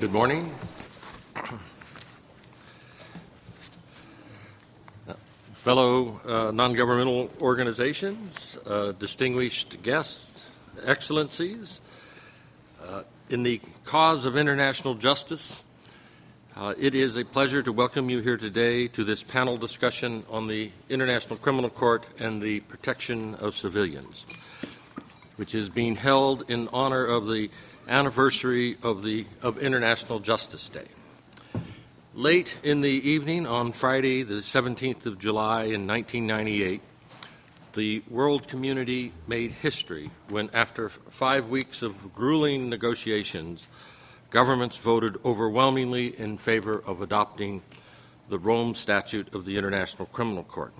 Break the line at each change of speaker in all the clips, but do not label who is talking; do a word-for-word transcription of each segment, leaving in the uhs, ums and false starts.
Good morning. Fellow uh, non-governmental organizations, uh, distinguished guests, excellencies, uh, in the cause of international justice, uh, it is a pleasure to welcome you here today to this panel discussion on the International Criminal Court and the protection of civilians, which is being held in honor of the anniversary of the of International Justice Day. Late in the evening on Friday, the seventeenth of July in nineteen ninety-eight, the world community made history when, after five weeks of grueling negotiations, governments voted overwhelmingly in favor of adopting the Rome Statute of the International Criminal Court.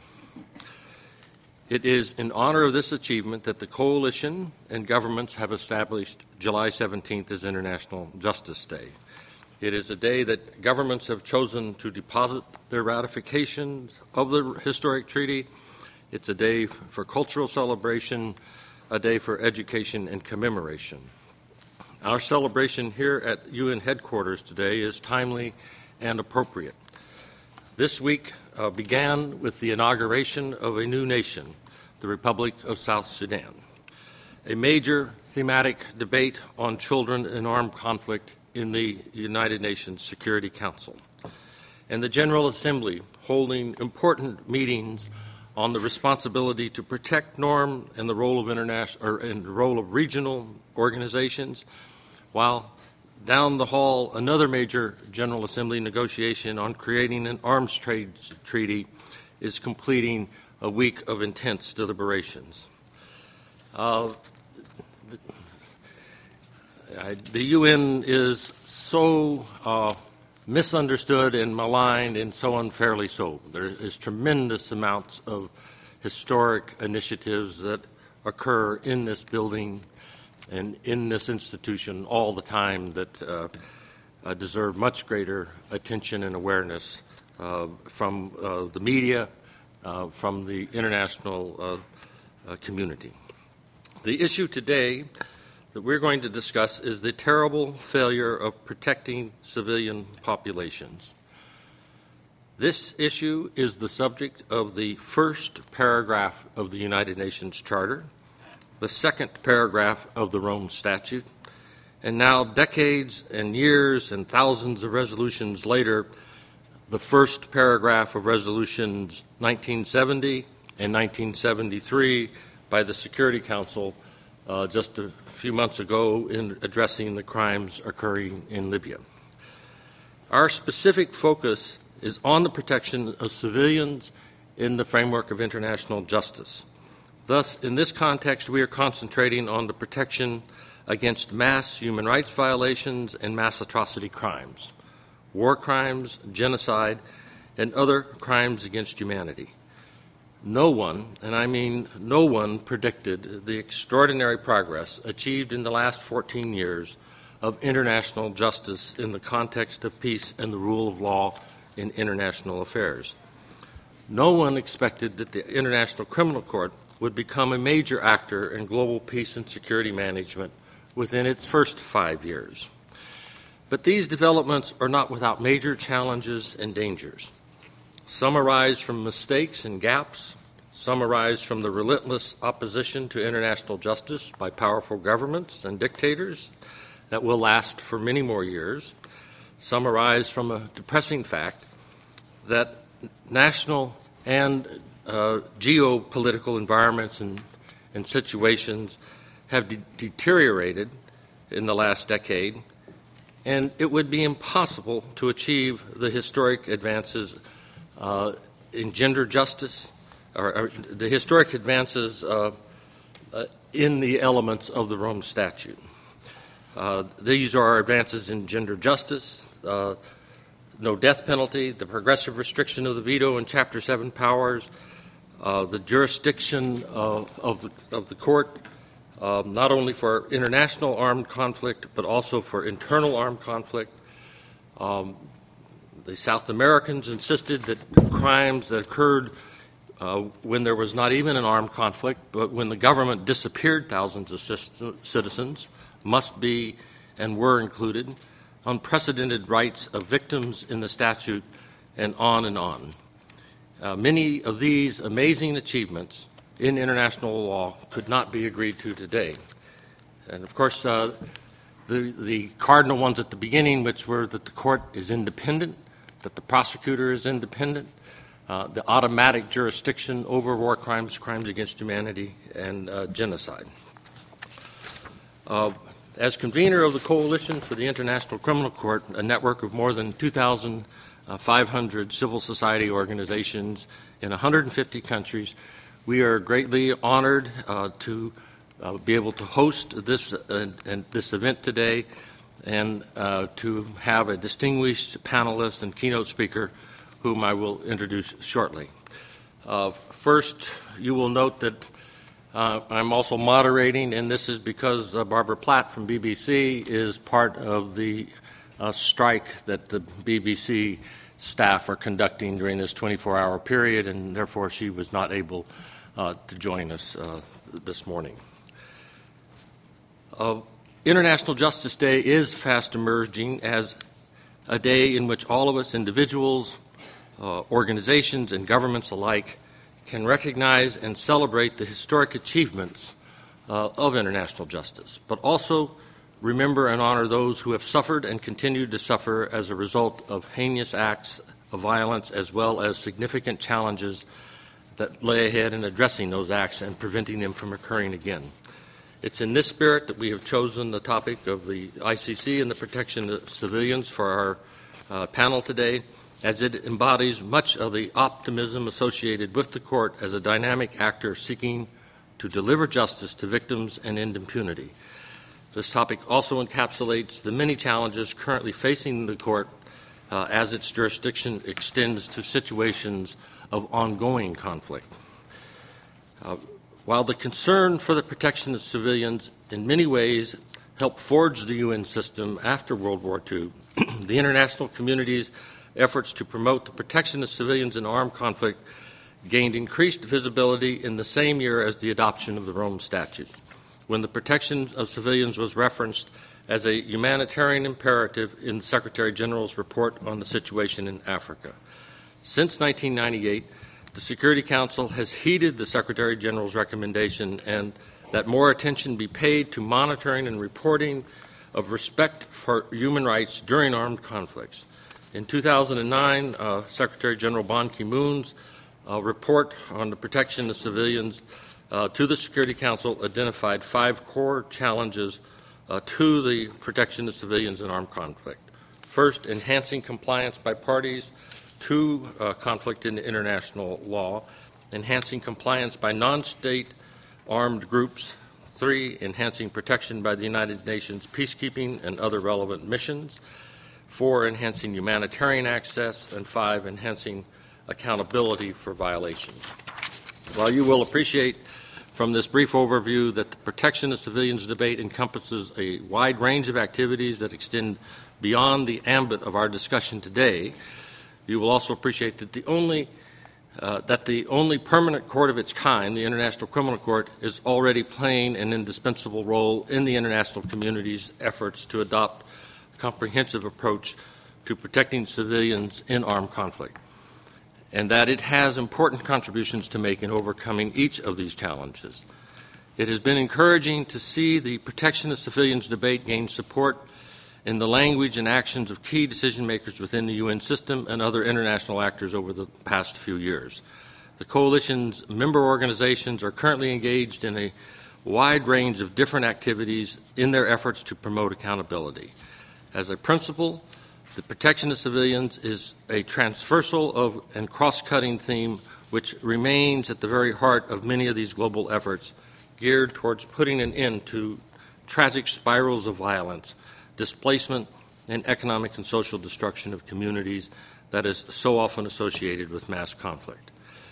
It is in honor of this achievement that the coalition and governments have established July seventeenth as International Justice Day. It is a day that governments have chosen to deposit their ratification of the historic treaty. It's a day for cultural celebration, a day for education and commemoration. Our celebration here at U N headquarters today is timely and appropriate. This week uh, began with the inauguration of a new nation, the Republic of South Sudan, a major thematic debate on children in armed conflict in the United Nations Security Council, and the General Assembly holding important meetings on the responsibility to protect norm and the role of international or and the role of regional organizations, while down the hall another major General Assembly negotiation on creating an arms trade treaty is completing a week of intense deliberations. Uh, the, Uh, the U N is so uh, misunderstood and maligned, and so unfairly so. There is tremendous amounts of historic initiatives that occur in this building and in this institution all the time that uh, uh, deserve much greater attention and awareness uh, from uh, the media, uh, from the international uh, uh, community. The issue today that we're going to discuss is the terrible failure of protecting civilian populations. This issue is the subject of the first paragraph of the United Nations Charter, the second paragraph of the Rome Statute, and now decades and years and thousands of resolutions later, the first paragraph of resolutions nineteen seventy and nineteen seventy-three by the Security Council Uh, just a few months ago in addressing the crimes occurring in Libya. Our specific focus is on the protection of civilians in the framework of international justice. Thus, in this context, we are concentrating on the protection against mass human rights violations and mass atrocity crimes, war crimes, genocide, and other crimes against humanity. No one, and I mean no one, predicted the extraordinary progress achieved in the last fourteen years of international justice in the context of peace and the rule of law in international affairs. No one expected that the International Criminal Court would become a major actor in global peace and security management within its first five years. But these developments are not without major challenges and dangers. Some arise from mistakes and gaps. Some arise from the relentless opposition to international justice by powerful governments and dictators that will last for many more years. Some arise from a depressing fact that national and uh, geopolitical environments and, and situations have de- deteriorated in the last decade, and it would be impossible to achieve the historic advances Uh, in gender justice, or, or the historic advances uh, uh, in the elements of the Rome Statute. Uh, these are advances in gender justice, uh, no death penalty, the progressive restriction of the veto in Chapter seven powers, uh, the jurisdiction of, of, the, of the court, uh, not only for international armed conflict, but also for internal armed conflict. Um, The South Americans insisted that crimes that occurred uh, when there was not even an armed conflict, but when the government disappeared thousands of citizens, must be and were included. unprecedented rights of victims in the statute, and on and on. Uh, many of these amazing achievements in international law could not be agreed to today. And of course, uh, the, the cardinal ones at the beginning, which were that the court is independent, that the prosecutor is independent, uh, the automatic jurisdiction over war crimes, crimes against humanity, and uh, genocide. Uh, as convener of the Coalition for the International Criminal Court, a network of more than two thousand five hundred civil society organizations in one hundred fifty countries, we are greatly honored uh, to uh, be able to host this, uh, and this event today, and uh, to have a distinguished panelist and keynote speaker whom I will introduce shortly. Uh, first, you will note that uh, I'm also moderating, and this is because uh, Barbara Platt from B B C is part of the uh, strike that the B B C staff are conducting during this twenty-four hour period, and therefore she was not able uh, to join us uh, this morning. Uh, International Justice Day is fast emerging as a day in which all of us, individuals, uh, organizations, and governments alike, can recognize and celebrate the historic achievements uh, of international justice, but also remember and honor those who have suffered and continue to suffer as a result of heinous acts of violence, as well as significant challenges that lay ahead in addressing those acts and preventing them from occurring again. It's in this spirit that we have chosen the topic of the I C C and the protection of civilians for our uh, panel today, as it embodies much of the optimism associated with the court as a dynamic actor seeking to deliver justice to victims and end impunity. This topic also encapsulates the many challenges currently facing the court uh, as its jurisdiction extends to situations of ongoing conflict. Uh, while the concern for the protection of civilians in many ways helped forge the U N system after World War Two, the international community's efforts to promote the protection of civilians in armed conflict gained increased visibility in the same year as the adoption of the Rome Statute, when the protection of civilians was referenced as a humanitarian imperative in the Secretary General's report on the situation in Africa. Since nineteen ninety-eight, the Security Council has heeded the Secretary General's recommendation and that more attention be paid to monitoring and reporting of respect for human rights during armed conflicts. In two thousand nine, uh, Secretary General Ban Ki-moon's uh, report on the protection of civilians Uh, to the Security Council identified five core challenges uh, to the protection of civilians in armed conflict. First, enhancing compliance by parties to uh, conflict in international law. Enhancing compliance by non-state armed groups. Three, enhancing protection by the United Nations peacekeeping and other relevant missions. Four, enhancing humanitarian access. And five, enhancing accountability for violations. While you will appreciate from this brief overview that the protection of civilians debate encompasses a wide range of activities that extend beyond the ambit of our discussion today, you will also appreciate that the only uh, that the only permanent court of its kind, the International Criminal Court, is already playing an indispensable role in the international community's efforts to adopt a comprehensive approach to protecting civilians in armed conflict, and that it has important contributions to make in overcoming each of these challenges. It has been encouraging to see the protection of civilians debate gain support in the language and actions of key decision makers within the U N system and other international actors over the past few years. The Coalition's member organizations are currently engaged in a wide range of different activities in their efforts to promote accountability. As a principle, the protection of civilians is a transversal of and cross-cutting theme which remains at the very heart of many of these global efforts geared towards putting an end to tragic spirals of violence, displacement, and economic and social destruction of communities that is so often associated with mass conflict.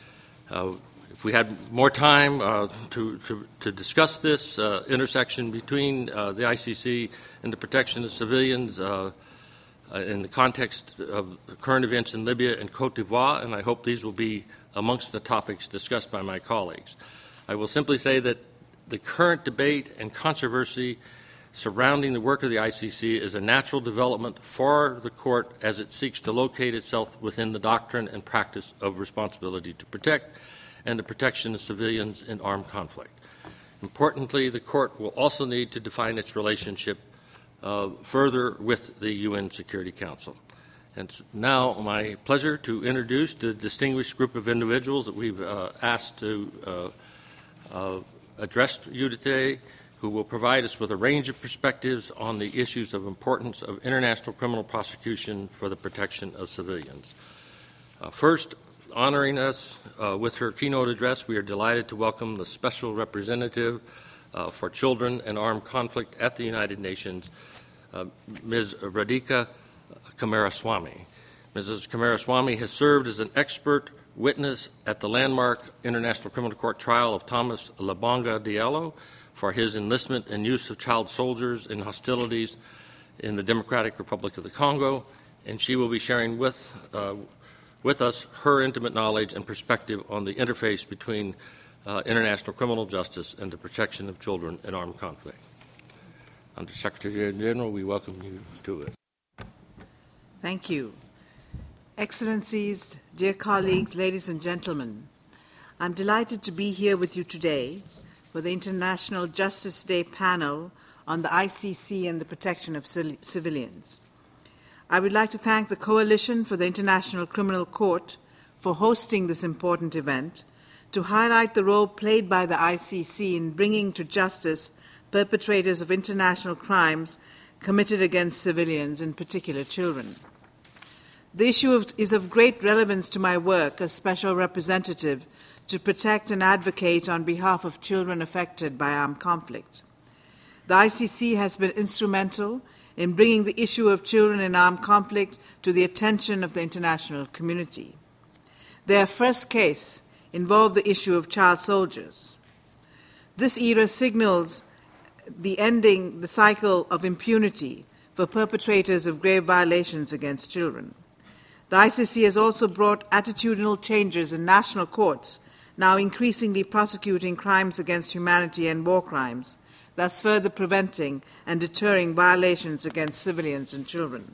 Uh, if we had more time uh, to, to, to discuss this uh, intersection between uh, the I C C and the protection of civilians, uh, Uh, in the context of the current events in Libya and Cote d'Ivoire, and I hope these will be amongst the topics discussed by my colleagues. I will simply say that the current debate and controversy surrounding the work of the I C C is a natural development for the Court as it seeks to locate itself within the doctrine and practice of responsibility to protect and the protection of civilians in armed conflict. Importantly, the Court will also need to define its relationship uh, further with the U N Security Council. And it's now my pleasure to introduce the distinguished group of individuals that we've uh, asked to uh, uh, address you today, who will provide us with a range of perspectives on the issues of importance of international criminal prosecution for the protection of civilians. Uh, first, honoring us uh, with her keynote address, we are delighted to welcome the Special Representative uh, for Children and Armed Conflict at the United Nations, uh, Miz Radhika Coomaraswamy. Missus Coomaraswamy has served as an expert witness at the landmark International Criminal Court trial of Thomas Lubanga Diallo for his enlistment and use of child soldiers in hostilities in the Democratic Republic of the Congo, and she will be sharing with, uh, with us her intimate knowledge and perspective on the interface between uh, international criminal justice and the protection of children in armed conflict. Under Secretary General, we welcome you to it.
Thank you. Excellencies, dear colleagues, ladies and gentlemen, I'm delighted to be here with you today for the International Justice Day panel on the I C C and the protection of civilians. I would like to thank the Coalition for the International Criminal Court for hosting this important event to highlight the role played by the I C C in bringing to justice perpetrators of international crimes committed against civilians, in particular children. The issue of, is of great relevance to my work as Special Representative to protect and advocate on behalf of children affected by armed conflict. The I C C has been instrumental in bringing the issue of children in armed conflict to the attention of the international community. Their first case involved the issue of child soldiers. This era signals the ending the cycle of impunity for perpetrators of grave violations against children. The I C C has also brought attitudinal changes in national courts, now increasingly prosecuting crimes against humanity and war crimes, thus further preventing and deterring violations against civilians and children.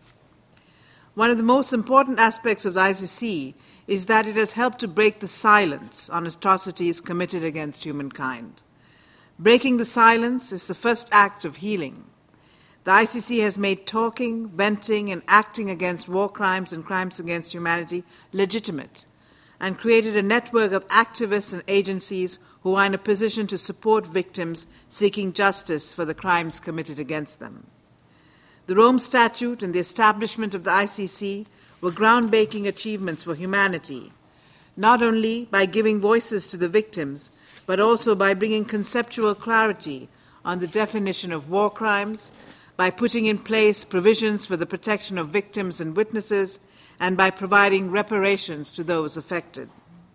One of the most important aspects of the I C C is that it has helped to break the silence on atrocities committed against humankind. Breaking the silence is the first act of healing. The I C C has made talking, venting, and acting against war crimes and crimes against humanity legitimate and created a network of activists and agencies who are in a position to support victims seeking justice for the crimes committed against them. The Rome Statute and the establishment of the I C C were groundbreaking achievements for humanity, not only by giving voices to the victims, but also by bringing conceptual clarity on the definition of war crimes, by putting in place provisions for the protection of victims and witnesses, and by providing reparations to those affected.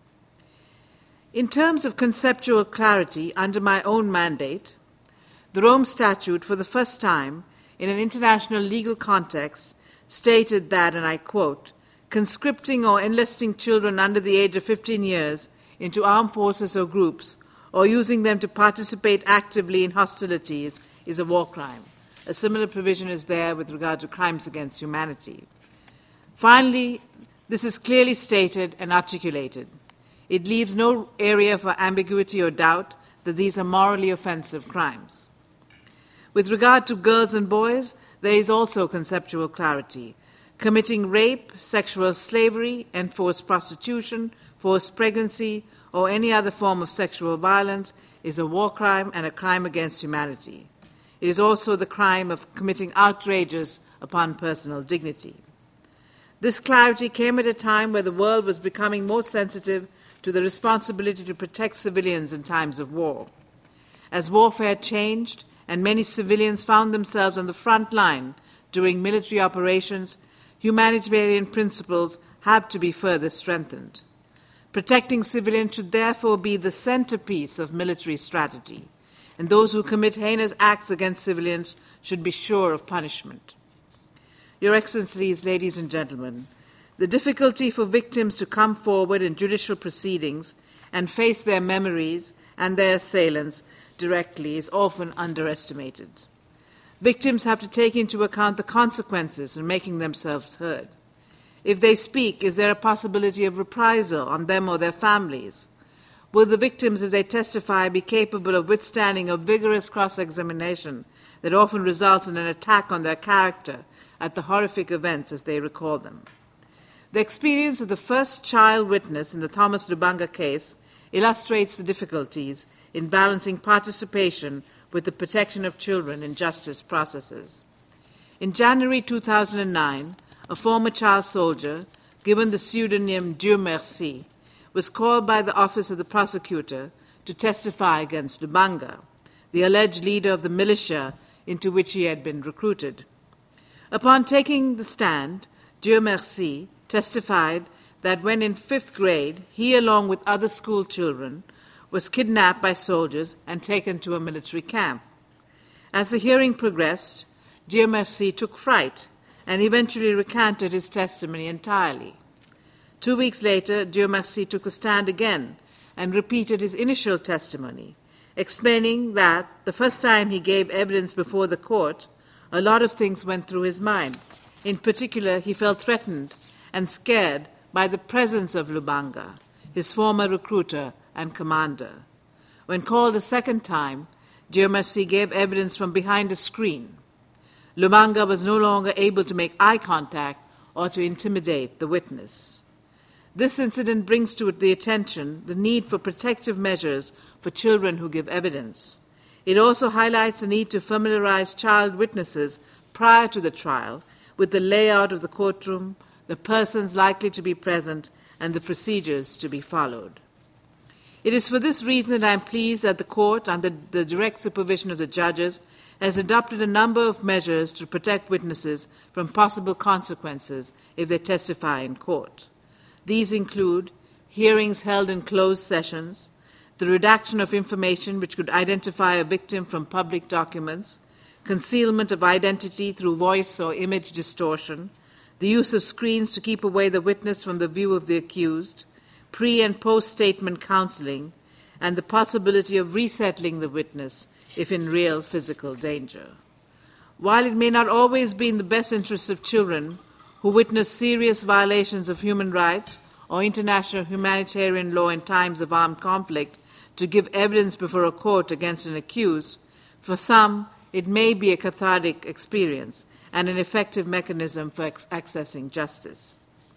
In terms of conceptual clarity under my own mandate, the Rome Statute, for the first time in an international legal context, stated that, and I quote, conscripting or enlisting children under the age of fifteen years into armed forces or groups, or using them to participate actively in hostilities is a war crime. A similar provision is there with regard to crimes against humanity. Finally, this is clearly stated and articulated. It leaves no area for ambiguity or doubt that these are morally offensive crimes. With regard to girls and boys, there is also conceptual clarity. Committing rape, sexual slavery, enforced prostitution, forced pregnancy, or any other form of sexual violence is a war crime and a crime against humanity. It is also the crime of committing outrages upon personal dignity. This clarity came at a time where the world was becoming more sensitive to the responsibility to protect civilians in times of war. As warfare changed and many civilians found themselves on the front line during military operations, humanitarian principles have to be further strengthened. Protecting civilians should therefore be the centerpiece of military strategy, and those who commit heinous acts against civilians should be sure of punishment. Your Excellencies, ladies and gentlemen, the difficulty for victims to come forward in judicial proceedings and face their memories and their assailants directly is often underestimated. Victims have to take into account the consequences in making themselves heard. If they speak, is there a possibility of reprisal on them or their families? Will the victims, if they testify, be capable of withstanding a vigorous cross-examination that often results in an attack on their character at the horrific events as they recall them? The experience of the first child witness in the Thomas Lubanga case illustrates the difficulties in balancing participation with the protection of children in justice processes. In January two thousand nine, a former child soldier, given the pseudonym Dieu Merci, was called by the office of the prosecutor to testify against Lubanga, the alleged leader of the militia into which he had been recruited. Upon taking the stand, Dieu Merci testified that when in fifth grade, he, along with other school children, was kidnapped by soldiers and taken to a military camp. As the hearing progressed, Dieu Merci took fright and eventually recanted his testimony entirely. Two weeks later, Dieu Merci took the stand again and repeated his initial testimony, explaining that the first time he gave evidence before the court, a lot of things went through his mind. In particular, he felt threatened and scared by the presence of Lubanga, his former recruiter and commander. When called a second time, Dieu Merci gave evidence from behind a screen. Lubanga was no longer able to make eye contact or to intimidate the witness. This incident brings to the attention the need for protective measures for children who give evidence. It also highlights the need to familiarize child witnesses prior to the trial with the layout of the courtroom, the persons likely to be present, and the procedures to be followed. It is for this reason that I am pleased that the court, under the direct supervision of the judges, has adopted a number of measures to protect witnesses from possible consequences if they testify in court. These include hearings held in closed sessions, the redaction of information which could identify a victim from public documents, concealment of identity through voice or image distortion, the use of screens to keep away the witness from the view of the accused, pre- and post-statement counseling, and the possibility of resettling the witness if in real physical danger. While it may not always be in the best interests of children who witness serious violations of human rights or international humanitarian law in times of armed conflict to give evidence before a court against an accused, for some it may be a cathartic experience and an effective mechanism for ex- accessing justice.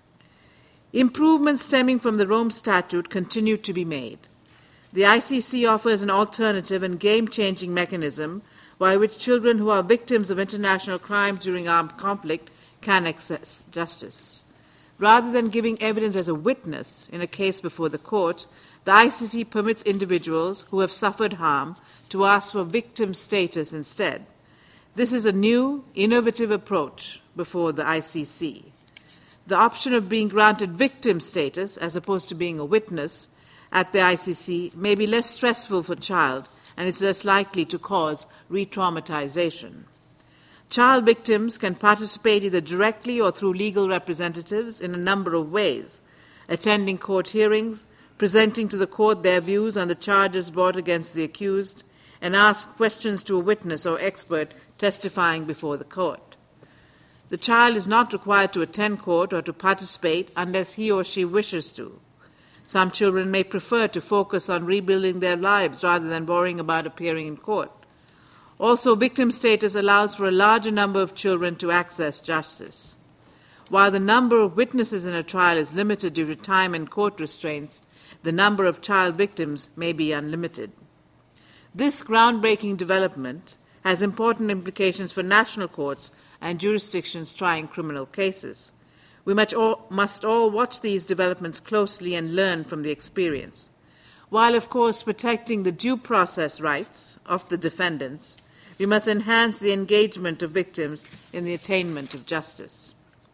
Improvements stemming from the Rome Statute continue to be made. The I C C offers an alternative and game-changing mechanism by which children who are victims of international crimes during armed conflict can access justice. Rather than giving evidence as a witness in a case before the court, the I C C permits individuals who have suffered harm to ask for victim status instead. This is a new, innovative approach before the I C C. The option of being granted victim status, as opposed to being a witness, at the I C C may be less stressful for a child and is less likely to cause re-traumatization. Child victims can participate either directly or through legal representatives in a number of ways, attending court hearings, presenting to the court their views on the charges brought against the accused, and ask questions to a witness or expert testifying before the court. The child is not required to attend court or to participate unless he or she wishes to. Some children may prefer to focus on rebuilding their lives rather than worrying about appearing in court. Also, victim status allows for a larger number of children to access justice. While the number of witnesses in a trial is limited due to time and court restraints, the number of child victims may be unlimited. This groundbreaking development has important implications for national courts and jurisdictions trying criminal cases. We must all, must all watch these developments closely and learn from the experience. While, of course, protecting the due process rights of the defendants, we must enhance the engagement of victims in the attainment of justice.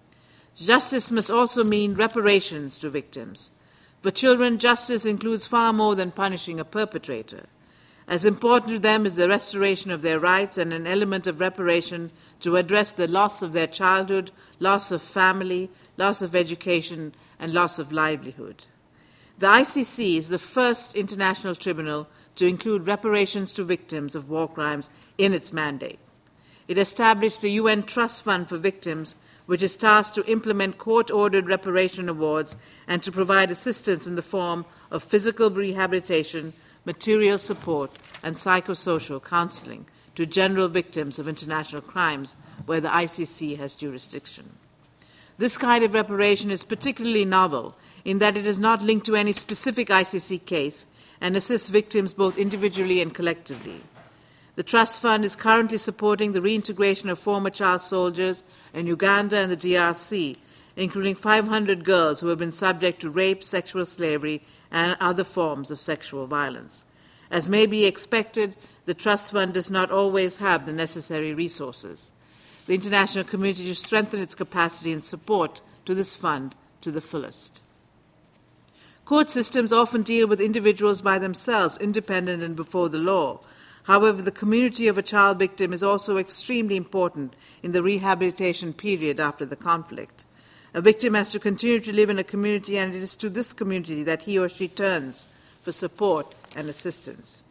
Justice must also mean reparations to victims. For children, justice includes far more than punishing a perpetrator. As important to them is the restoration of their rights and an element of reparation to address the loss of their childhood, loss of family, loss of education, and loss of livelihood. The I C C is the first international tribunal to include reparations to victims of war crimes in its mandate. it established the U N Trust Fund for Victims, which is tasked to implement court-ordered reparation awards and to provide assistance in the form of physical rehabilitation, material support, and psychosocial counseling to general victims of international crimes where the I C C has jurisdiction. This kind of reparation is particularly novel in that it is not linked to any specific I C C case and assists victims both individually and collectively. The Trust Fund is currently supporting the reintegration of former child soldiers in Uganda and the D R C, including five hundred girls who have been subject to rape, sexual slavery, and other forms of sexual violence. As may be expected, the Trust Fund does not always have the necessary resources. The international community should strengthen its capacity and support to this fund to the fullest. Court systems often deal with individuals by themselves, independent and before the law. However, the community of a child victim is also extremely important in the rehabilitation period after the conflict. A victim has to continue to live in a community, and it is to this community that he or she turns for support and assistance.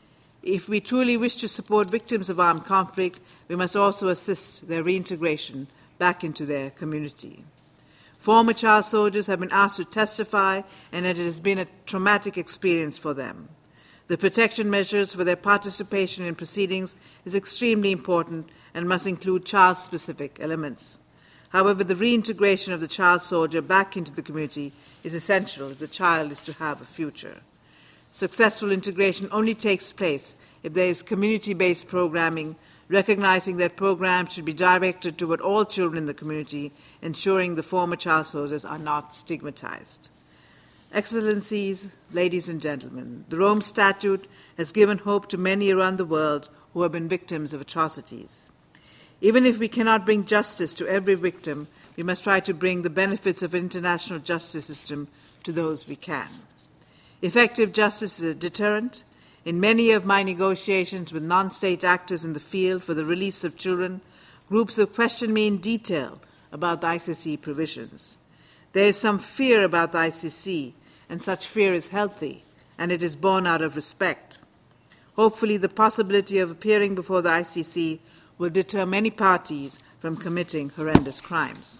If we truly wish to support victims of armed conflict, we must also assist their reintegration back into their community. Former child soldiers have been asked to testify, and it has been a traumatic experience for them. The protection measures for their participation in proceedings is extremely important and must include child-specific elements. However, the reintegration of the child soldier back into the community is essential if the child is to have a future. Successful integration only takes place if there is community-based programming, recognizing that programs should be directed toward all children in the community, ensuring the former child soldiers are not stigmatized. Excellencies, ladies and gentlemen, the Rome Statute has given hope to many around the world who have been victims of atrocities. Even if we cannot bring justice to every victim, we must try to bring the benefits of an international justice system to those we can. Effective justice is a deterrent. In many of my negotiations with non-state actors in the field for the release of children, groups have questioned me in detail about the I C C provisions. There is some fear about the I C C, and such fear is healthy, and it is born out of respect. Hopefully, the possibility of appearing before the I C C will deter many parties from committing horrendous crimes.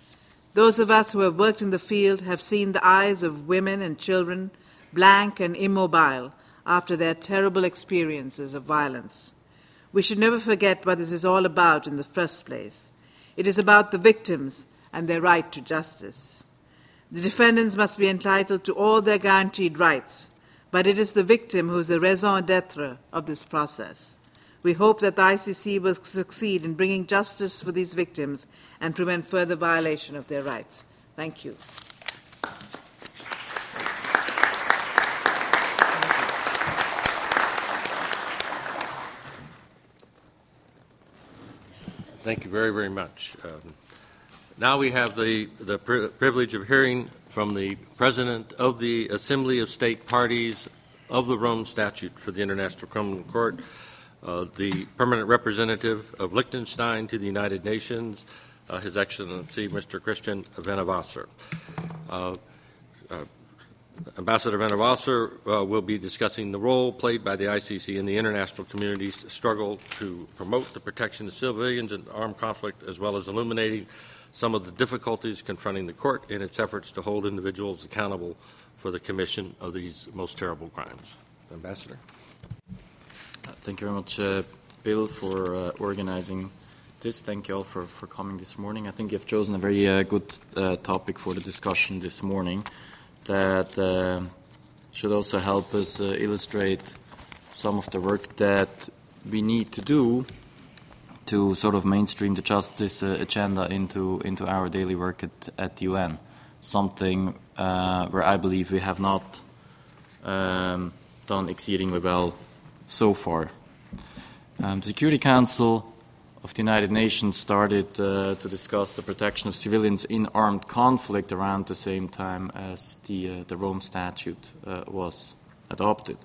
Those of us who have worked in the field have seen the eyes of women and children blank and immobile after their terrible experiences of violence. We should never forget what this is all about in the first place. It is about the victims and their right to justice. The defendants must be entitled to all their guaranteed rights, but it is the victim who is the raison d'etre of this process. We hope that the I C C will succeed in bringing justice for these victims and prevent further violation of their rights. Thank you.
Thank you very, very much. Um, now we have the, the pri- privilege of hearing from the President of the Assembly of State Parties of the Rome Statute for the International Criminal Court, uh, the Permanent Representative of Liechtenstein to the United Nations, uh, His Excellency Mister Christian Venevasser. Uh, uh, Ambassador Venevasser uh, will be discussing the role played by the I C C in the international community's struggle to promote the protection of civilians in armed conflict, as well as illuminating some of the difficulties confronting the court in its efforts to hold individuals accountable for the commission of these most terrible crimes. Ambassador.
Uh, thank you very much, uh, Bill, for uh, organizing this. Thank you all for, for coming this morning. I think you've chosen a very uh, good uh, topic for the discussion this morning that uh, should also help us uh, illustrate some of the work that we need to do to sort of mainstream the justice uh, agenda into into our daily work at, at the U N, something uh, where I believe we have not um, done exceedingly well so far. Um, the Security Council of the United Nations started uh, to discuss the protection of civilians in armed conflict around the same time as the, uh, the Rome Statute uh, was adopted.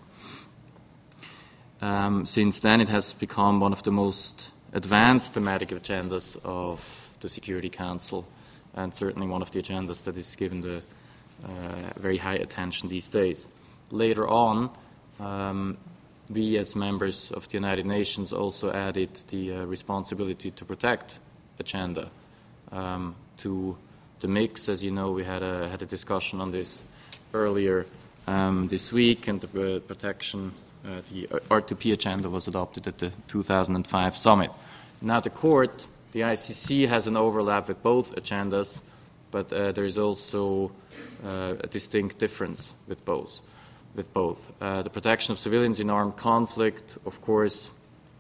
Um, since then, it has become one of the most advanced thematic agendas of the Security Council, and certainly one of the agendas that is given the uh, very high attention these days. Later on, um, we as members of the United Nations also added the uh, responsibility to protect agenda um, to the mix. As you know, we had a, had a discussion on this earlier um, this week, and the uh, protection, uh, the R two P agenda was adopted at the two thousand five summit. Now the court, the I C C, has an overlap with both agendas, but uh, there is also uh, a distinct difference with both. With both. Uh, the protection of civilians in armed conflict, of course,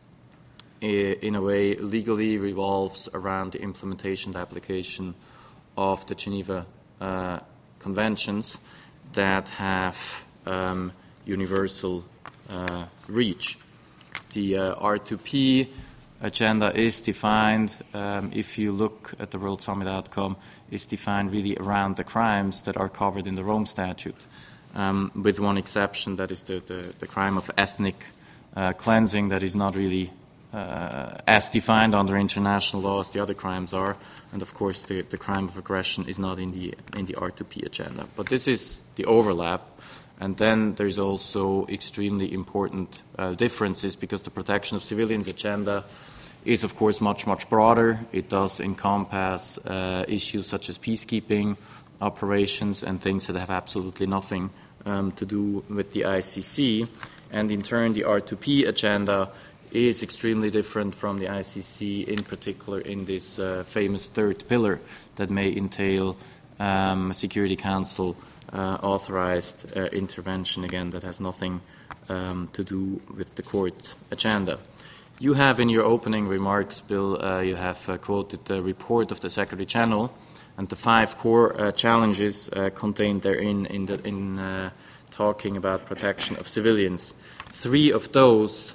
in a way, legally revolves around the implementation and application of the Geneva uh, Conventions that have um, universal uh, reach. The uh, R two P agenda is defined, um, if you look at the World Summit outcome, is defined really around the crimes that are covered in the Rome Statute, um, with one exception, that is the, the, the crime of ethnic uh, cleansing, that is not really uh, as defined under international law as the other crimes are, and of course the, the crime of aggression is not in the, in the R two P agenda. But this is the overlap. And then there's also extremely important uh, differences, because the protection of civilians agenda is, of course, much, much broader. It does encompass uh, issues such as peacekeeping operations and things that have absolutely nothing um, to do with the I C C. And in turn, the R two P agenda is extremely different from the I C C, in particular in this uh, famous third pillar that may entail um, a Security Council Uh, authorized uh, intervention, again, that has nothing um, to do with the court agenda. You have in your opening remarks, Bill, uh, you have uh, quoted the report of the Secretary General and the five core uh, challenges uh, contained therein in, the, in uh, talking about protection of civilians. Three of those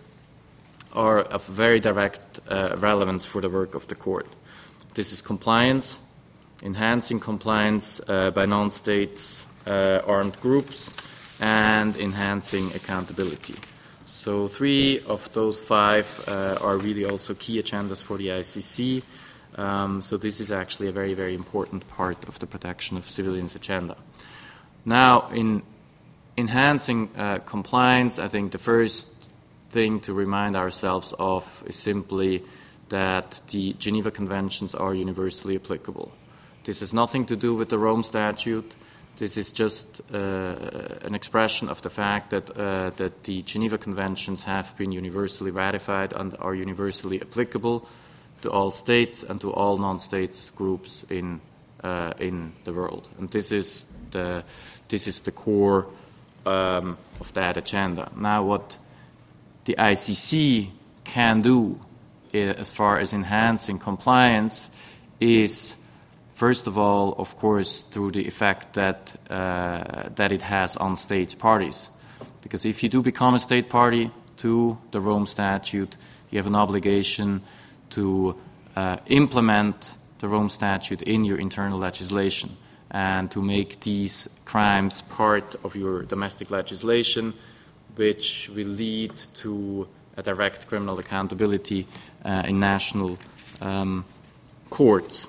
are of very direct uh, relevance for the work of the court. This is compliance, enhancing compliance uh, by non-states Uh, armed groups, and enhancing accountability. So three of those five uh, are really also key agendas for the I C C. Um, so this is actually a very, very important part of the protection of civilians agenda. Now, in enhancing uh, compliance, I think the first thing to remind ourselves of is simply that the Geneva Conventions are universally applicable. This has nothing to do with the Rome Statute. This is just uh, an expression of the fact that, uh, that the Geneva Conventions have been universally ratified and are universally applicable to all states and to all non-states groups in, uh, in the world. And this is the, this is the core um, of that agenda. Now, what the I C C can do uh, as far as enhancing compliance is, first of all, of course, through the effect that uh, that it has on state parties. Because if you do become a state party to the Rome Statute, you have an obligation to uh, implement the Rome Statute in your internal legislation and to make these crimes part of your domestic legislation, which will lead to a direct criminal accountability uh, in national um, courts.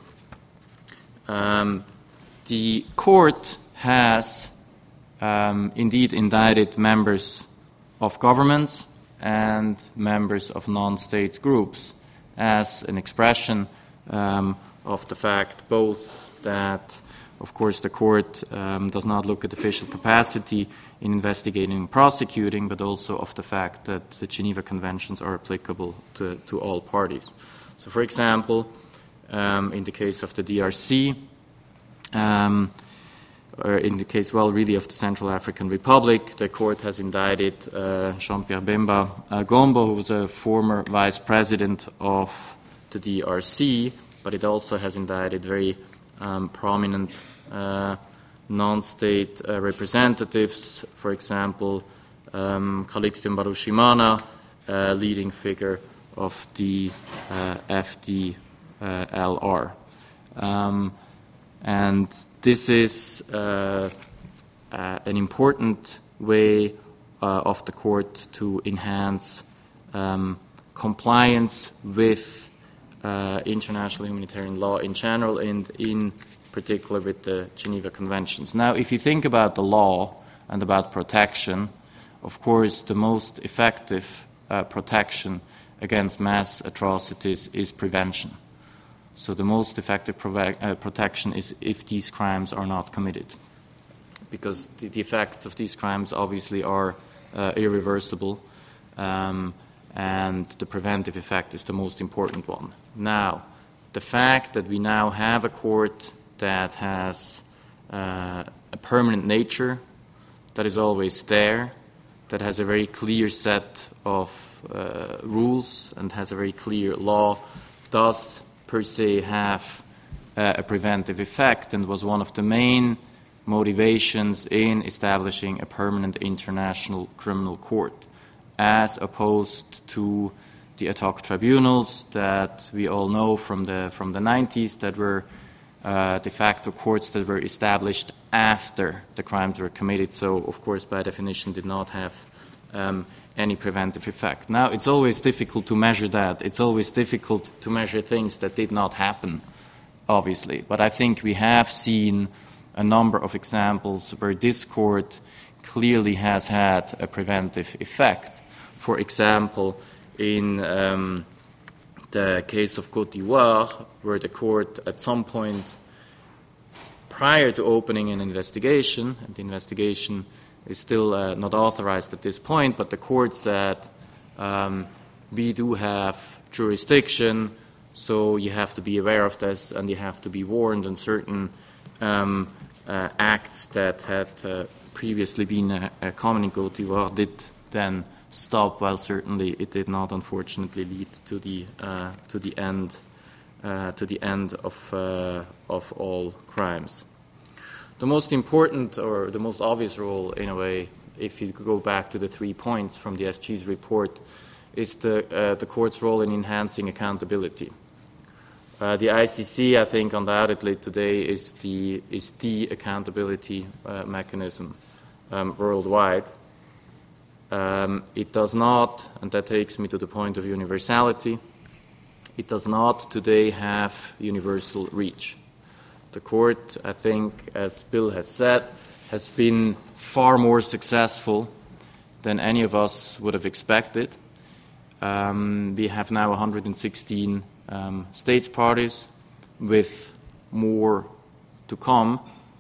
Um, the court has um, indeed indicted members of governments and members of non-state groups as an expression um, of the fact both that, of course, the court um, does not look at official capacity in investigating and prosecuting, but also of the fact that the Geneva Conventions are applicable to, to all parties. So, for example, Um, in the case of the D R C, um, or in the case, well, really of the Central African Republic, the court has indicted uh, Jean-Pierre Bemba uh, Gombo, who was a former vice president of the D R C, but it also has indicted very um, prominent uh, non-state uh, representatives, for example, um, Calixte Mbarushimana, uh, leading figure of the uh, F D Uh, L R. Um, and this is uh, uh, an important way uh, of the court to enhance um, compliance with uh, international humanitarian law in general and in particular with the Geneva Conventions. Now, if you think about the law and about protection, of course, the most effective uh, protection against mass atrocities is prevention. So the most effective prove- uh, protection is if these crimes are not committed, because the, the effects of these crimes obviously are uh, irreversible, um, and the preventive effect is the most important one. Now, the fact that we now have a court that has uh, a permanent nature, that is always there, that has a very clear set of uh, rules and has a very clear law, does per se have uh, a preventive effect, and was one of the main motivations in establishing a permanent international criminal court, as opposed to the ad hoc tribunals that we all know from the from the nineties, that were uh, de facto courts that were established after the crimes were committed, so of course by definition did not have um, any preventive effect. Now, it's always difficult to measure that. It's always difficult to measure things that did not happen, obviously. But I think we have seen a number of examples where this court clearly has had a preventive effect. For example, in um, the case of Côte d'Ivoire, where the court at some point prior to opening an investigation, and the investigation is still uh, not authorized at this point, but the court said, um, we do have jurisdiction, so you have to be aware of this and you have to be warned, and certain um, uh, acts that had uh, previously been uh, uh, common in Côte d'Ivoire did then stop, while certainly it did not, unfortunately, lead to the uh, to the end uh, to the end of uh, of all crimes. The most important, or the most obvious role, in a way, if you go back to the three points from the S G's report, is the uh, the court's role in enhancing accountability. Uh, the I C C, I think, undoubtedly today is the is the accountability uh, mechanism um, worldwide. Um, it does not, and that takes me to the point of universality, it does not today have universal reach. The court, I think, as Bill has said, has been far more successful than any of us would have expected. Um, we have now one hundred sixteen um, states parties, with more to come.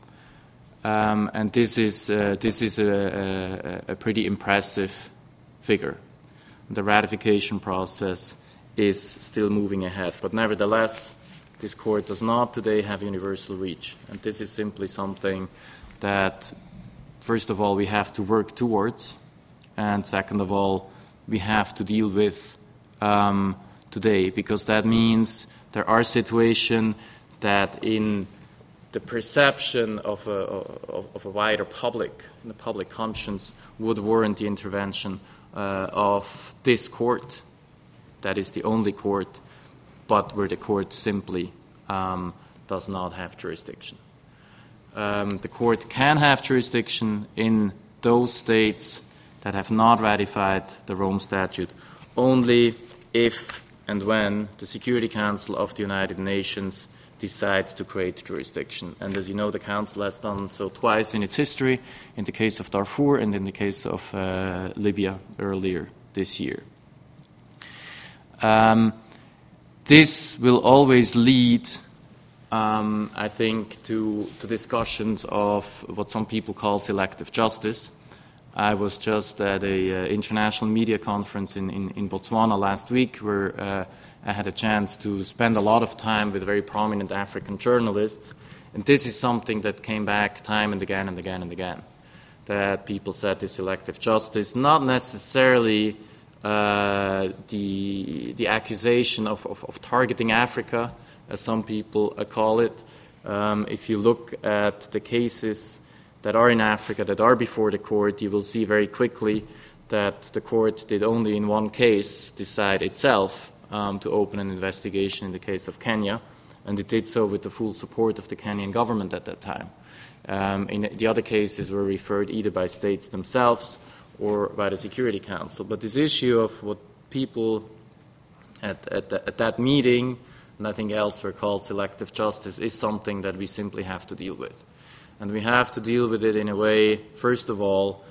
Um, and this is uh, this is a, a, a pretty impressive figure. The ratification process is still moving ahead, but nevertheless, this court does not today have universal reach, and this is simply something that, first of all, we have to work towards, and second of all, we have to deal with um, today, because that means there are situations that in the perception of a, of, of a wider public, the public conscience, would warrant the intervention uh, of this court. That is the only court, but where the court simply um, does not have jurisdiction. Um, the court can have jurisdiction in those states that have not ratified the Rome Statute only if and when the Security Council of the United Nations decides to create jurisdiction. And as you know, the Council has done so twice in its history, in the case of Darfur and in the case of uh, Libya earlier this year. Um, this will always lead, um, I think, to, to discussions of what some people call selective justice. I was just at an uh, international media conference in, in, in Botswana last week, where uh, I had a chance to spend a lot of time with very prominent African journalists. And this is something that came back time and again and again and again, that people said this selective justice, not necessarily uh, the, the accusation of, of, of targeting Africa, as some people uh, call it. Um, if you look at the cases that are in Africa, that are before the court, you will see very quickly that the court did only in one case decide itself um, to open an investigation in the case of Kenya, and it did so with the full support of the Kenyan government at that time. Um, in the other cases were referred either by states themselves or by the Security Council. But this issue of what people at, at, the, at that meeting, and I think elsewhere called selective justice, is something that we simply have to deal with. And we have to deal with it in a way, first of all,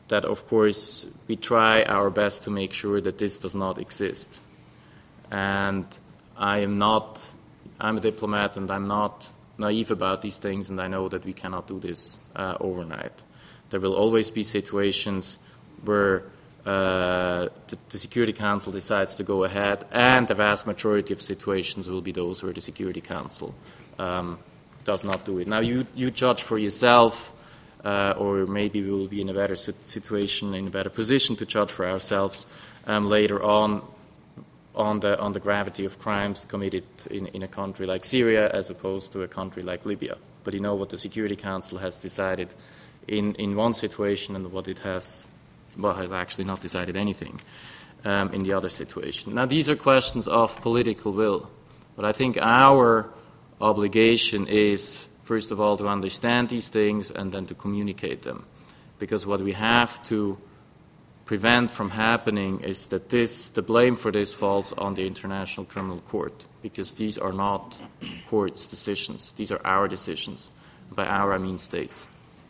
that, of course, we try our best to make sure that this does not exist. And I am not, I'm a diplomat, and I'm not naive about these things, and I know that we cannot do this uh, overnight. There will always be situations where uh, the, the Security Council decides to go ahead, and the vast majority of situations will be those where the Security Council um, does not do it. Now, you, you judge for yourself, uh, or maybe we will be in a better situation, in a better position to judge for ourselves um, later on on the on the gravity of crimes committed in, in a country like Syria as opposed to a country like Libya. But you know what the Security Council has decided in, in one situation and what it has, well, has actually not decided anything um, in the other situation. Now, these are questions of political will, but I think our obligation is, first of all, to understand these things and then to communicate them. Because what we have to prevent from happening is that this, the blame for this falls on the International Criminal Court, because these are not court's decisions. These are our decisions. By our, I mean states.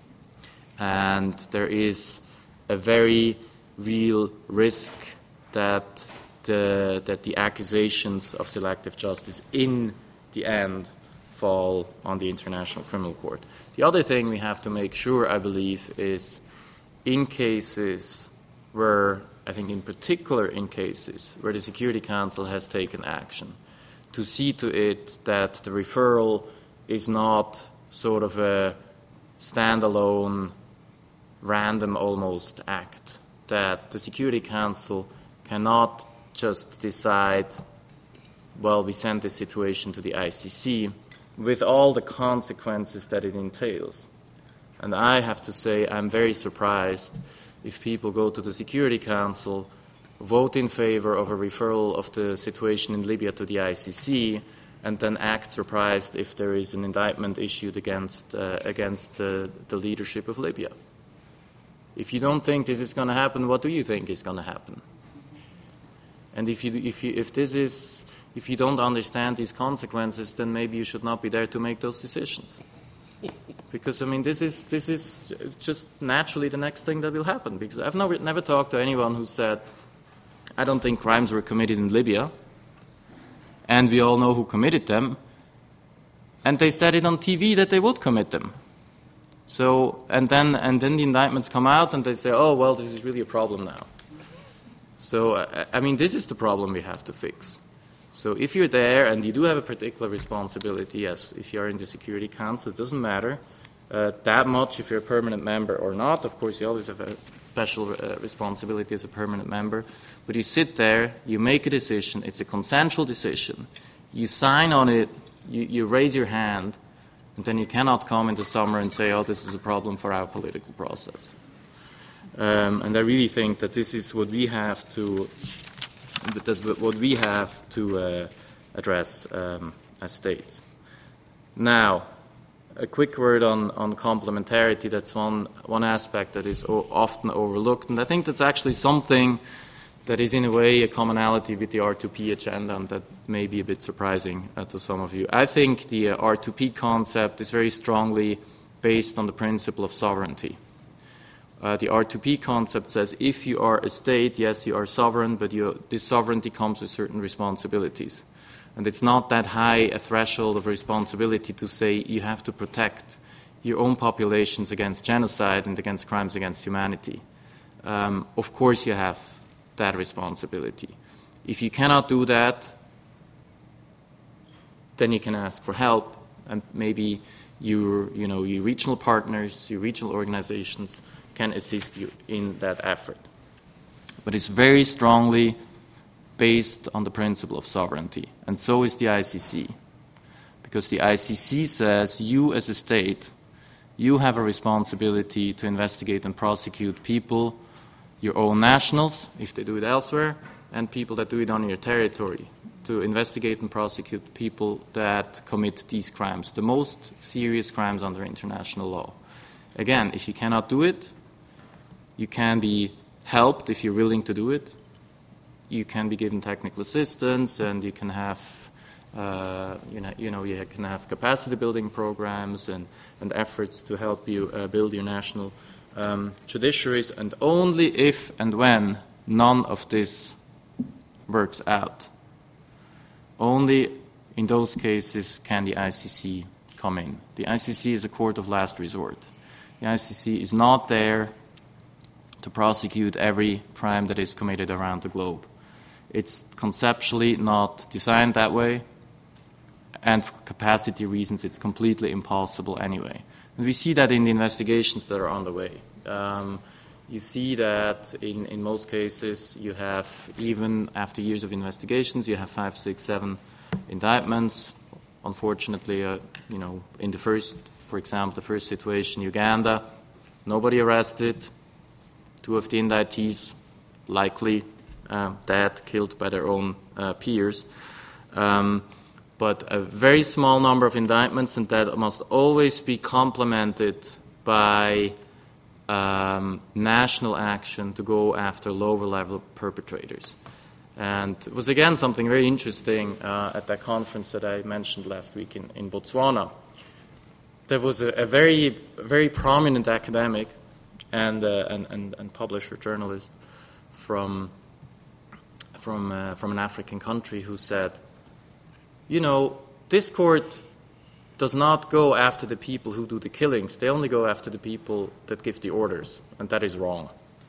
And there is a very real risk that the, that the accusations of selective justice in the end fall on the International Criminal Court. The other thing we have to make sure, I believe, is in cases where, I think in particular in cases where the Security Council has taken action, to see to it that the referral is not sort of a standalone, random almost act, that the Security Council cannot just decide, well, we send this situation to the I C C with all the consequences that it entails. And I have to say I'm very surprised if people go to the Security Council, vote in favor of a referral of the situation in Libya to the I C C, and then act surprised if there is an indictment issued against, uh, against the, the leadership of Libya. If you don't think this is going to happen, what do you think is going to happen? And if you, if you, if this is, if you don't understand these consequences, then maybe you should not be there to make those decisions. Because, I mean, this is, this is just naturally the next thing that will happen. Because I've never, never talked to anyone who said, I don't think crimes were committed in Libya, and we all know who committed them, and they said it on T V that they would commit them. So, and then, and then the indictments come out and they say, oh, well, this is really a problem now. So, I, I mean, this is the problem we have to fix. So if you're there and you do have a particular responsibility, yes, if you're in the Security Council, it doesn't matter uh, that much if you're a permanent member or not. Of course, you always have a special uh, responsibility as a permanent member. But you sit there, you make a decision, it's a consensual decision, you sign on it, you, you raise your hand, and then you cannot come in the summer and say, oh, this is a problem for our political process. Um, and I really think that this is what we have to That's what we have to uh, address um, as states. Now, a quick word on, on complementarity. That's one, one aspect that is o- often overlooked. And I think that's actually something that is in a way a commonality with the R two P agenda, and that may be a bit surprising uh, to some of you. I think the uh, R two P concept is very strongly based on the principle of sovereignty. Uh, the R two P concept says if you are a state, yes, you are sovereign, but you, this sovereignty comes with certain responsibilities. And it's not that high a threshold of responsibility to say you have to protect your own populations against genocide and against crimes against humanity. Um, of course you have that responsibility. If you cannot do that, then you can ask for help, and maybe your, you know, your regional partners, your regional organizations can assist you in that effort. But it's very strongly based on the principle of sovereignty, and so is the I C C. Because the I C C says you as a state, you have a responsibility to investigate and prosecute people, your own nationals, if they do it elsewhere, and people that do it on your territory, to investigate and prosecute people that commit these crimes, the most serious crimes under international law. Again, if you cannot do it, you can be helped if you're willing to do it. You can be given technical assistance, and you can have, uh, you know, you know, you can have capacity building programs and, and efforts to help you uh, build your national um, judiciaries, and only if and when none of this works out, only in those cases can the I C C come in. The I C C is a court of last resort. The I C C is not there to prosecute every crime that is committed around the globe. It's conceptually not designed that way, and for capacity reasons, it's completely impossible anyway. And we see that in the investigations that are underway. Um, you see that in, in most cases, you have, even after years of investigations, you have five, six, seven indictments. Unfortunately, uh, you know, in the first, for example, the first situation, Uganda, nobody arrested. Two of the indictees likely uh, dead, killed by their own uh, peers. Um, but a very small number of indictments, and that must always be complemented by um, national action to go after lower-level perpetrators. And it was, again, something very interesting uh, at that conference that I mentioned last week in, in Botswana. There was a, a very, very prominent academic and, uh, and, and, and publisher, journalist from, from, uh, from an African country who said, you know, this court does not go after the people who do the killings. They only go after the people that give the orders, and that is wrong.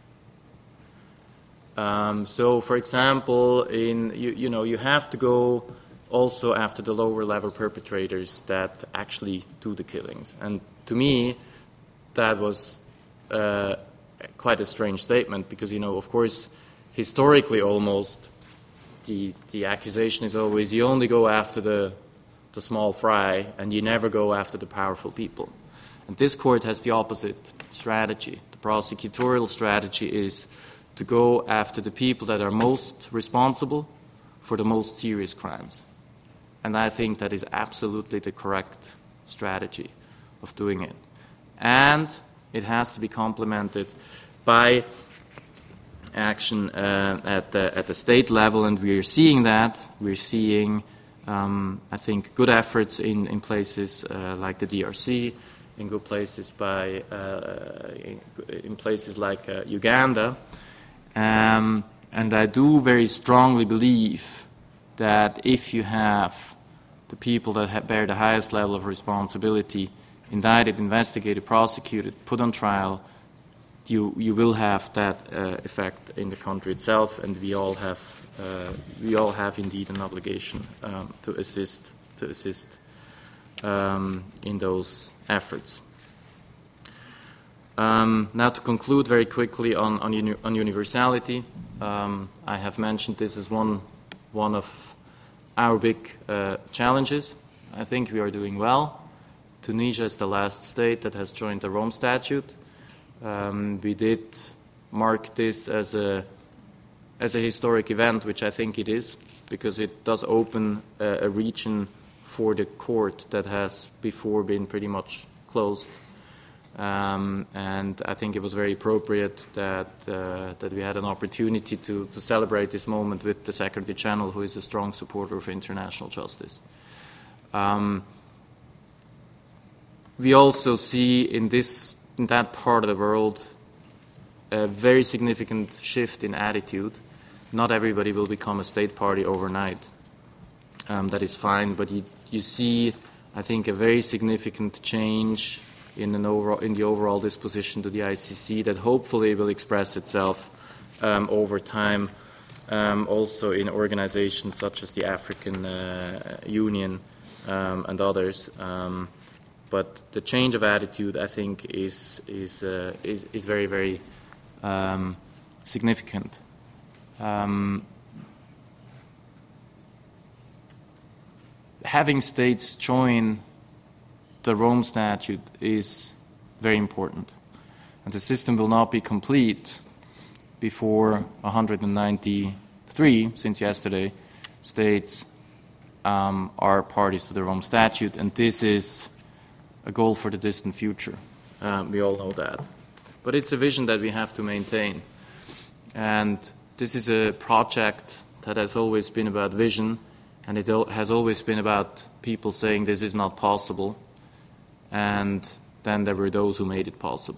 Um, so, for example, in you, you know, you have to go also after the lower-level perpetrators that actually do the killings. And to me, that was uh, quite a strange statement because, you know, of course, historically almost, the the accusation is always you only go after the the small fry and you never go after the powerful people. And this court has the opposite strategy. The prosecutorial strategy is to go after the people that are most responsible for the most serious crimes. And I think that is absolutely the correct strategy of doing it. And it has to be complemented by action uh, at, the, at the state level, and we're seeing that. We're seeing, um, I think, good efforts in, in places uh, like the D R C, in good places by, uh, in, in places like uh, Uganda. Um, and I do very strongly believe that if you have the people that ha- bear the highest level of responsibility indicted, investigated, prosecuted, put on trial, you you will have that uh, effect in the country itself, and we all have uh, we all have indeed an obligation um, to assist to assist um, in those efforts. Um, now, to conclude very quickly on on, uni- on universality, um, I have mentioned this as one one of our big uh, challenges. I think we are doing well. Tunisia is the last state that has joined the Rome Statute. Um, we did mark this as a as a historic event, which I think it is, because it does open a, a region for the court that has before been pretty much closed. Um, and I think it was very appropriate that uh, that we had an opportunity to, to celebrate this moment with the Secretary General, who is a strong supporter of international justice. Um, we also see in this in that part of the world a very significant shift in attitude. Not everybody will become a state party overnight. Um, that is fine, but you, you see, I think, a very significant change in, an overall, in the overall disposition to the I C C that hopefully will express itself um, over time, um, also in organizations such as the African uh, Union um, and others. Um, but the change of attitude, I think, is is uh, is, is very, very um, significant. Um, having states join the Rome Statute is very important. And the system will not be complete before one hundred ninety-three, since yesterday, states um, are parties to the Rome Statute, and this is a goal for the distant future. Um, we all know that. But it's a vision that we have to maintain. And this is a project that has always been about vision, and it has always been about people saying this is not possible. And then there were those who made it possible.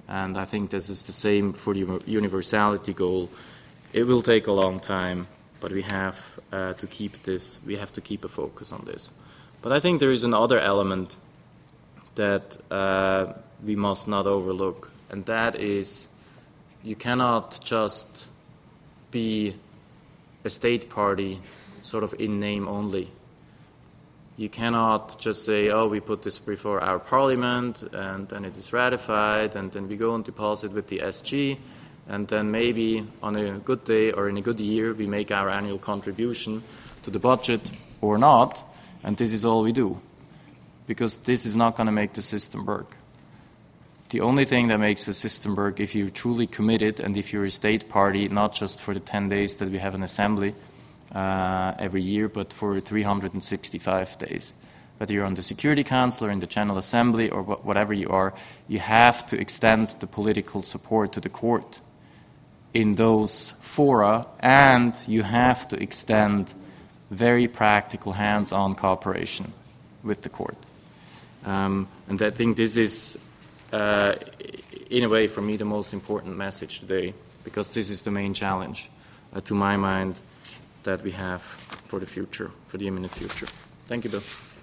And I think this is the same for the universality goal. It will take a long time, but we have uh, to keep this, we have to keep a focus on this. But I think there is another element that uh, we must not overlook, and that is you cannot just be a state party sort of in name only. You cannot just say, oh, we put this before our parliament, and then it is ratified, and then we go and deposit with the S G, and then maybe on a good day or in a good year we make our annual contribution to the budget or not, and this is all we do. Because this is not going to make the system work. The only thing that makes the system work, if you're truly committed and if you're a state party, not just for the ten days that we have an assembly uh, every year, but for three hundred sixty-five days. Whether you're on the Security Council or in the General Assembly or wh- whatever you are, you have to extend the political support to the court in those fora, and you have to extend very practical hands-on cooperation with the court. Um, and I think this is, uh, in a way, for me, the most important message today, because this is the main challenge, uh, to my mind, that we have for the future, for the imminent future. Thank you, Bill.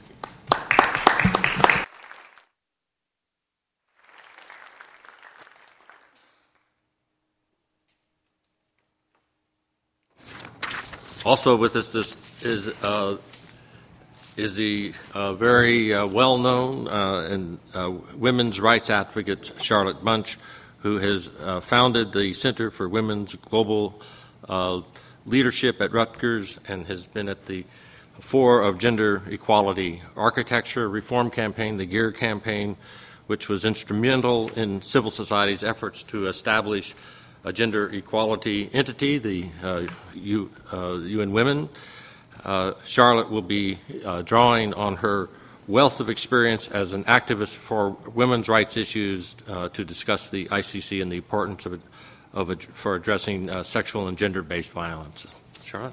Also with us this is uh, is the uh, very uh, well-known uh, and uh, women's rights advocate Charlotte Bunch, who has uh, founded the Center for Women's Global uh, Leadership at Rutgers and has been at the fore of gender equality architecture reform campaign, the GEAR campaign, which was instrumental in civil society's efforts to establish a gender equality entity, the uh, U, uh, U N Women. Uh, Charlotte will be uh, drawing on her wealth of experience as an activist for women's rights issues uh, to discuss the I C C and the importance of it, of it for addressing uh, sexual and gender-based violence. Charlotte?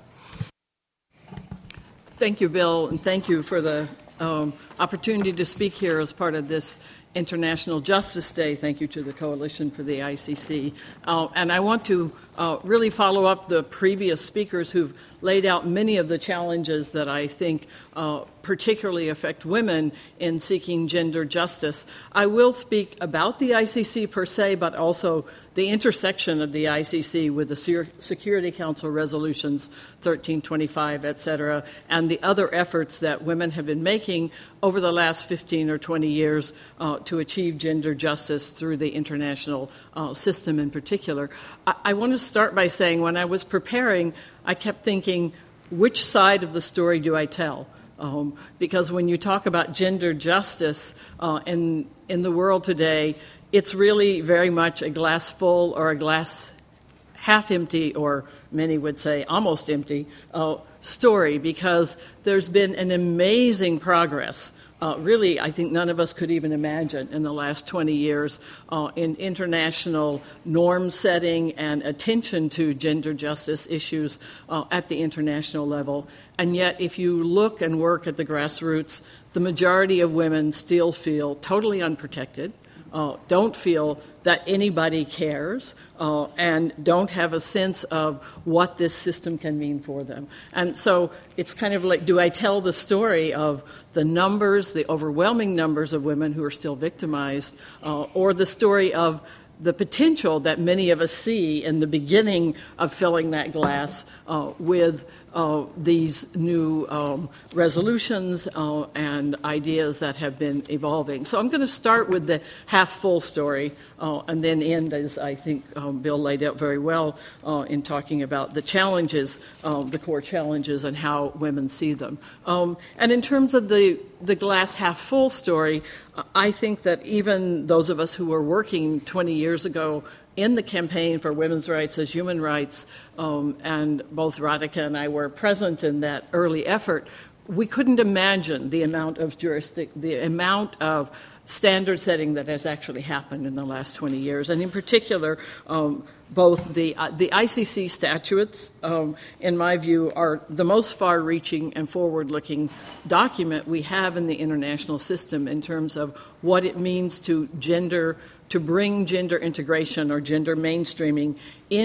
Thank you, Bill, and thank you for the um, opportunity to speak here as part of this International Justice Day. Thank you to the Coalition for the I C C. Uh, and I want to uh, really follow up the previous speakers who've laid out many of the challenges that I think uh, particularly affect women in seeking gender justice. I will speak about the I C C per se, but also the intersection of the I C C with the Security Council resolutions thirteen twenty-five, et cetera, and the other efforts that women have been making over the last fifteen or twenty years uh, to achieve gender justice through the international uh, system in particular. I, I want to start by saying when I was preparing, I kept thinking, which side of the story do I tell? Um, because when you talk about gender justice uh, in, in the world today, it's really very much a glass full or a glass half empty, or many would say almost empty, uh, story, because there's been an amazing progress. Uh, really, I think none of us could even imagine in the last twenty years uh, in international norm setting and attention to gender justice issues uh, at the international level. And yet, if you look and work at the grassroots, the majority of women still feel totally unprotected, uh, don't feel that anybody cares, uh, and don't have a sense of what this system can mean for them. And so it's kind of like, do I tell the story of the numbers, the overwhelming numbers of women who are still victimized, uh, or the story of the potential that many of us see in the beginning of filling that glass uh, with uh, these new um, resolutions uh, and ideas that have been evolving. So I'm going to start with the half-full story uh, and then end, as I think um, Bill laid out very well, uh, in talking about the challenges, uh, the core challenges, and how women see them. Um, and in terms of the, the glass half-full story, I think that even those of us who were working twenty years ago in the campaign for women's rights as human rights, um, and both Radhika and I were present in that early effort, we couldn't imagine the amount of jurisdic, the amount of standard setting that has actually happened in the last twenty years. And in particular, um, both the uh, the I C C statutes, um, in my view, are the most far-reaching and forward-looking document we have in the international system in terms of what it means to gender, to bring gender integration or gender mainstreaming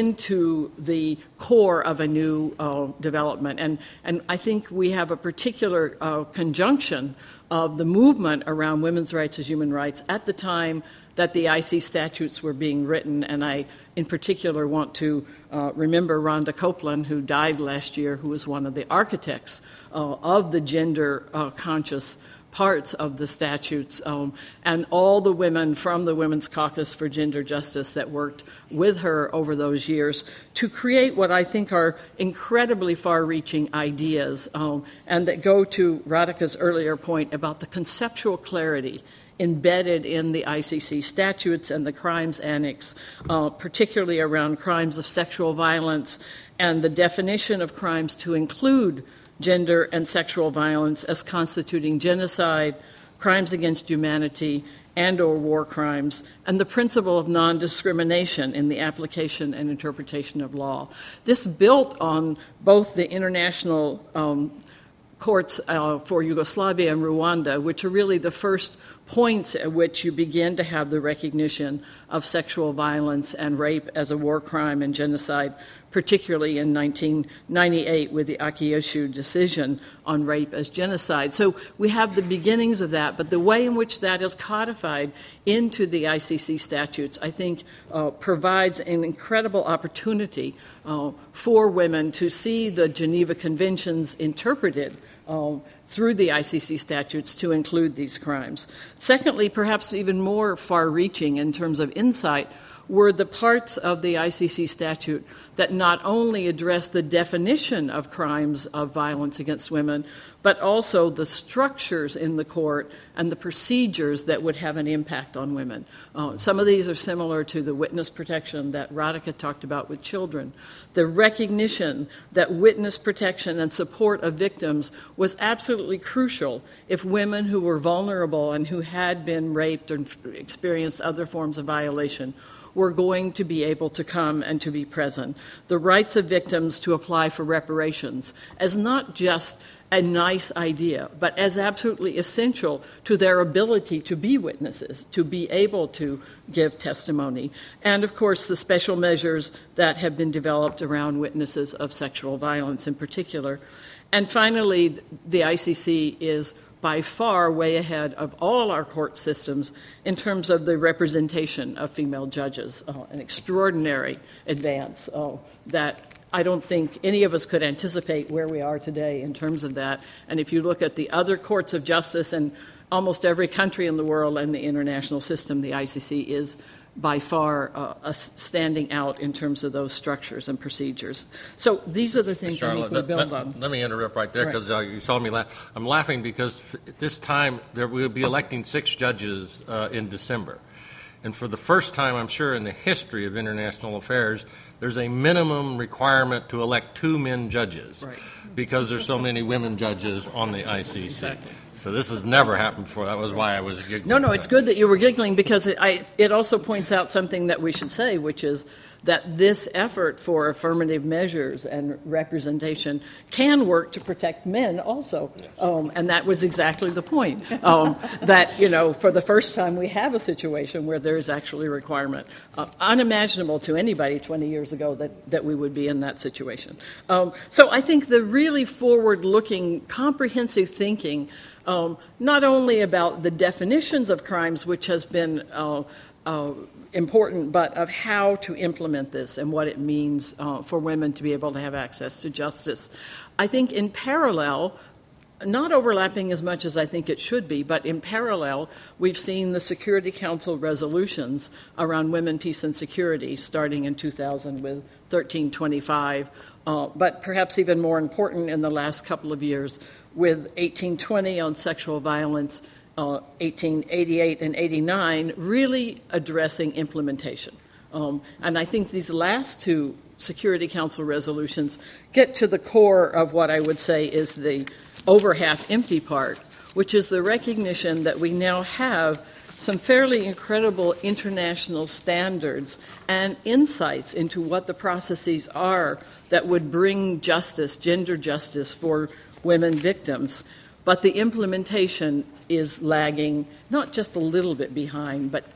into the core of a new uh, development. And, and I think we have a particular uh, conjunction of the movement around women's rights as human rights at the time that the I C statutes were being written. And I, in particular, want to uh, remember Rhonda Copeland, who died last year, who was one of the architects uh, of the gender-conscious uh, parts of the statutes, um, and all the women from the Women's Caucus for Gender Justice that worked with her over those years to create what I think are incredibly far-reaching ideas, um, and that go to Radhika's earlier point about the conceptual clarity embedded in the I C C statutes and the crimes annex, uh, particularly around crimes of sexual violence and the definition of crimes to include gender and sexual violence as constituting genocide, crimes against humanity, and or war crimes, and the principle of non-discrimination in the application and interpretation of law. This built on both the international um, courts uh, for Yugoslavia and Rwanda, which are really the first points at which you begin to have the recognition of sexual violence and rape as a war crime and genocide, particularly in nineteen ninety-eight with the Akioshu decision on rape as genocide. So we have the beginnings of that, but the way in which that is codified into the I C C statutes, I think, uh, provides an incredible opportunity uh, for women to see the Geneva Conventions interpreted Uh, through the I C C statutes to include these crimes. Secondly, perhaps even more far-reaching in terms of insight, were the parts of the I C C statute that not only address the definition of crimes of violence against women, but also the structures in the court and the procedures that would have an impact on women. Uh, some of these are similar to the witness protection that Radhika talked about with children. The recognition that witness protection and support of victims was absolutely crucial if women who were vulnerable and who had been raped or experienced other forms of violation were going to be able to come and to be present. The rights of victims to apply for reparations as not just a nice idea, but as absolutely essential to their ability to be witnesses, to be able to give testimony. And, of course, the special measures that have been developed around witnesses of sexual violence in particular. And finally, the I C C is by far way ahead of all our court systems in terms of the representation of female judges, uh, an extraordinary advance uh, that I don't think any of us could anticipate where we are today in terms of that. And if you look at the other courts of justice in almost every country in the world and the international system, the I C C is by far uh, a standing out in terms of those structures and procedures. So these are the things
Charlotte,
I think we build
let,
on.
Let me interrupt right there because right. uh, you saw me laugh. I'm laughing because at this time there we'll be electing six judges uh, in December. And for the first time, I'm sure, in the history of international affairs, there's a minimum requirement to elect two men judges
right.
because there's so many women judges on the I C C.
Exactly.
So this has never happened before. That was why I was giggling.
No, no, it's good that you were giggling because it, I, it also points out something that we should say, which is that this effort for affirmative measures and representation can work to protect men also. Yes. Um, and that was exactly the point, um, that, you know, for the first time we have a situation where there is actually a requirement. Uh, unimaginable to anybody twenty years ago that, that we would be in that situation. Um, so I think the really forward-looking, comprehensive thinking, um, not only about the definitions of crimes, which has been uh, uh, important, but of how to implement this and what it means uh, for women to be able to have access to justice. I think in parallel, not overlapping as much as I think it should be, but in parallel, we've seen the Security Council resolutions around women, peace, and security starting in two thousand with thirteen twenty-five, uh, but perhaps even more important in the last couple of years with eighteen twenty on sexual violence, Uh, eighteen eighty-eight and eighty-nine, really addressing implementation. Um, and I think these last two Security Council resolutions get to the core of what I would say is the over half empty part, which is the recognition that we now have some fairly incredible international standards and insights into what the processes are that would bring justice, gender justice for women victims. but the implementation is lagging, not just a little bit behind, but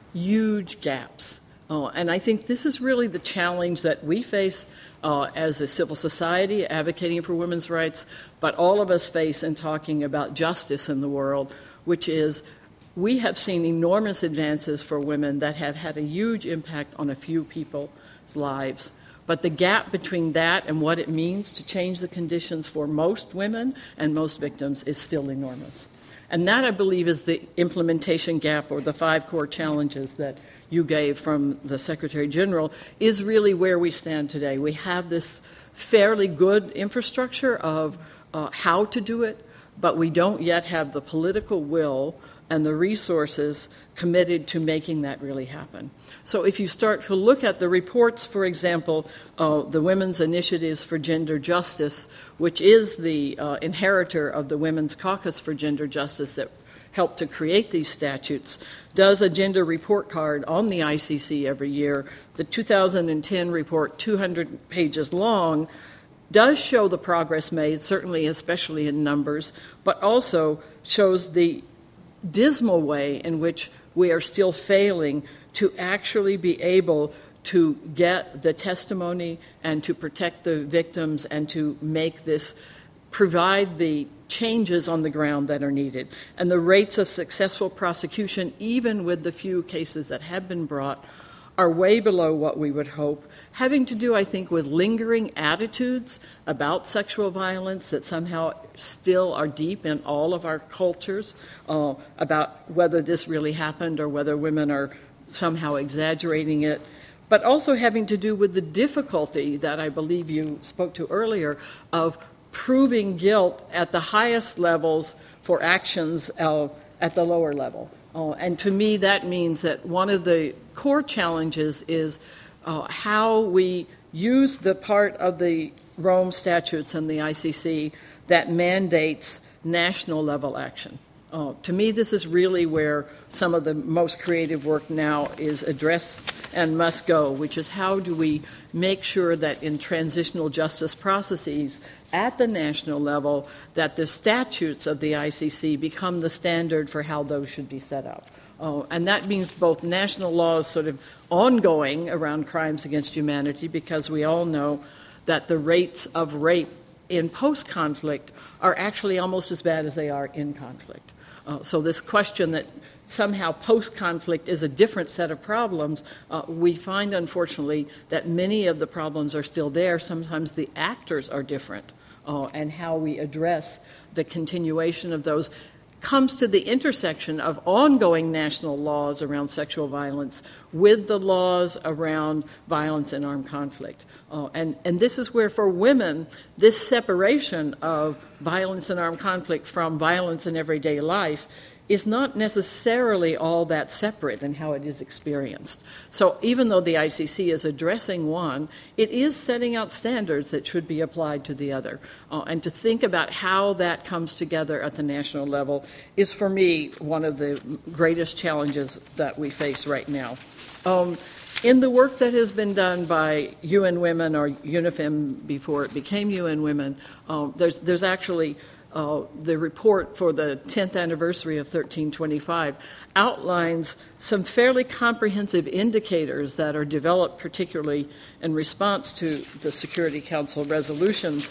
huge gaps. Uh, and I think this is really the challenge that we face uh, as a civil society advocating for women's rights, but all of us face in talking about justice in the world, which is we have seen enormous advances for women that have had a huge impact on a few people's lives. But the gap between that and what it means to change the conditions for most women and most victims is still enormous. And that, I believe, is the implementation gap, or the five core challenges that you gave from the Secretary General, is really where we stand today. We have this fairly good infrastructure of uh, how to do it, but we don't yet have the political will and the resources committed to making that really happen. So if you start to look at the reports, for example, uh, the Women's Initiatives for Gender Justice, which is the uh, inheritor of the Women's Caucus for Gender Justice that helped to create these statutes, does a gender report card on the I C C every year. The two thousand ten report, two hundred pages long, does show the progress made, certainly especially in numbers, but also shows the dismal way in which we are still failing to actually be able to get the testimony and to protect the victims and to make this, provide the changes on the ground that are needed. And the rates of successful prosecution, even with the few cases that have been brought, are way below what we would hope, having to do, I think, with lingering attitudes about sexual violence that somehow still are deep in all of our cultures, uh, about whether this really happened or whether women are somehow exaggerating it, but also having to do with the difficulty that I believe you spoke to earlier of proving guilt at the highest levels for actions uh, at the lower level. Uh, and to me, that means that one of the core challenges is uh, how we use the part of the Rome Statutes and the I C C that mandates national level action. Uh, to me, this is really where some of the most creative work now is addressed and must go, which is how do we make sure that in transitional justice processes at the national level that the statutes of the I C C become the standard for how those should be set up. Uh, and that means both national laws sort of ongoing around crimes against humanity, because we all know that the rates of rape in post-conflict are actually almost as bad as they are in conflict. Uh, so this question that somehow post-conflict is a different set of problems, uh, we find, unfortunately, that many of the problems are still there. Sometimes the actors are different, uh, and how we address the continuation of those comes to the intersection of ongoing national laws around sexual violence with the laws around violence and armed conflict. Uh, and, and this is where, for women, this separation of violence and armed conflict from violence in everyday life is not necessarily all that separate in how it is experienced. So even though the I C C is addressing one, it is setting out standards that should be applied to the other. Uh, and to think about how that comes together at the national level is, for me, one of the greatest challenges that we face right now. Um, in the work that has been done by U N Women, or UNIFEM before it became U N Women, um, there's, there's actually Uh, the report for the tenth anniversary of thirteen twenty-five outlines some fairly comprehensive indicators that are developed particularly in response to the Security Council resolutions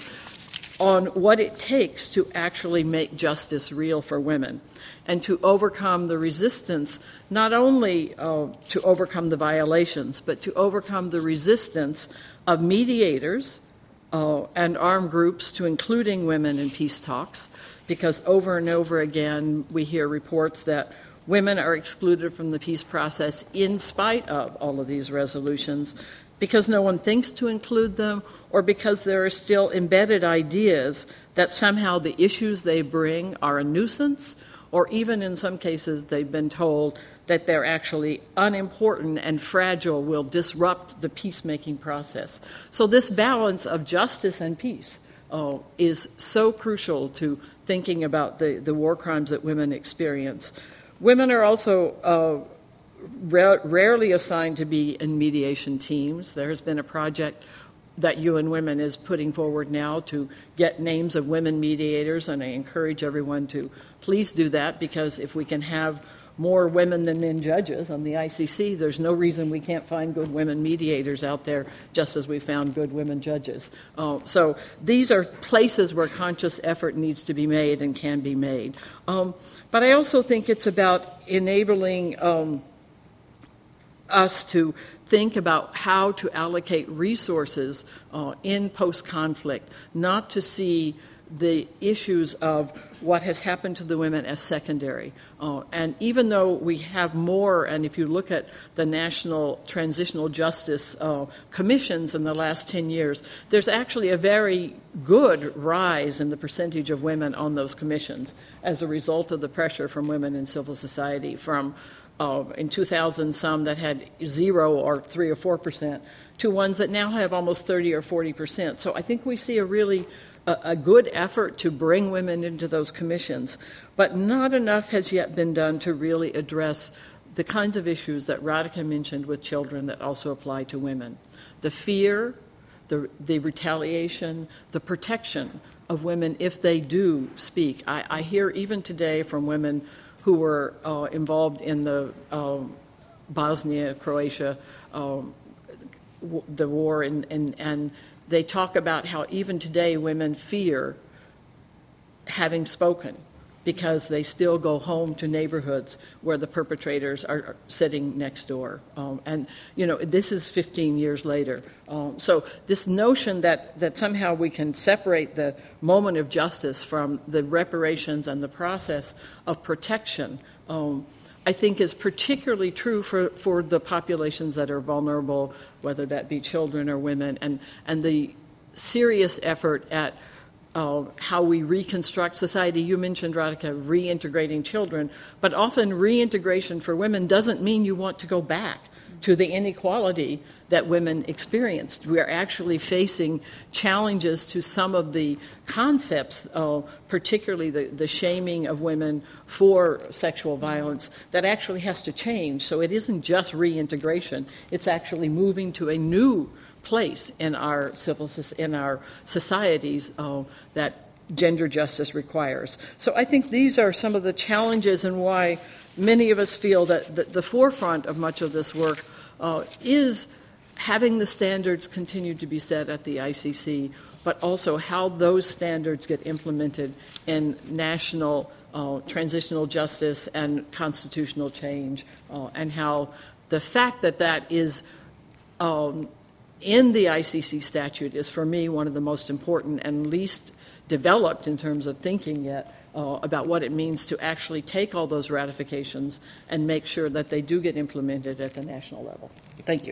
on what it takes to actually make justice real for women and to overcome the resistance, not only uh, to overcome the violations, but to overcome the resistance of mediators Uh, and armed groups, to including women in peace talks, because over and over again we hear reports that women are excluded from the peace process in spite of all of these resolutions, because no one thinks to include them, or because there are still embedded ideas that somehow the issues they bring are a nuisance, or even in some cases they've been told that they're actually unimportant and fragile, will disrupt the peacemaking process. So this balance of justice and peace uh, is so crucial to thinking about the, the war crimes that women experience. Women are also uh, ra- rarely assigned to be in mediation teams. There has been a project that U N Women is putting forward now to get names of women mediators, and I encourage everyone to please do that, because if we can have more women than men judges on the I C C, there's no reason we can't find good women mediators out there, just as we found good women judges. Uh, so these are places where conscious effort needs to be made and can be made. Um, but I also think it's about enabling um, us to think about how to allocate resources uh, in post-conflict, not to see the issues of what has happened to the women as secondary. Uh, and even though we have more, and if you look at the National Transitional Justice uh, Commissions in the last ten years, there's actually a very good rise in the percentage of women on those commissions as a result of the pressure from women in civil society, from uh, in two thousand some that had zero or three or four percent to ones that now have almost thirty or forty percent. So I think we see a really a good effort to bring women into those commissions, but not enough has yet been done to really address the kinds of issues that Radhika mentioned with children that also apply to women. The fear, the, the retaliation, the protection of women if they do speak. I, I hear even today from women who were uh, involved in the uh, Bosnia, Croatia, uh, w- the war, and, and, and they talk about how even today women fear having spoken because they still go home to neighborhoods where the perpetrators are sitting next door. Um, and, you know, this is fifteen years later. Um, so this notion that, that somehow we can separate the moment of justice from the reparations and the process of protection, um, I think is particularly true for, for the populations that are vulnerable, whether that be children or women, and, and the serious effort at uh, how we reconstruct society. You mentioned, Radhika, reintegrating children, but often reintegration for women doesn't mean you want to go back to the inequality that women experienced. We are actually facing challenges to some of the concepts, uh, particularly the, the shaming of women for sexual violence, that actually has to change. So it isn't just reintegration, it's actually moving to a new place in our civil in our societies uh, that gender justice requires. So I think these are some of the challenges and why many of us feel that the, the forefront of much of this work uh, is having the standards continue to be set at the I C C, but also how those standards get implemented in national uh, transitional justice and constitutional change, uh, and how the fact that that is um, in the I C C statute is, for me, one of the most important and least developed in terms of thinking yet uh, about what it means to actually take all those ratifications and make sure that they do get implemented at the national level. Thank you.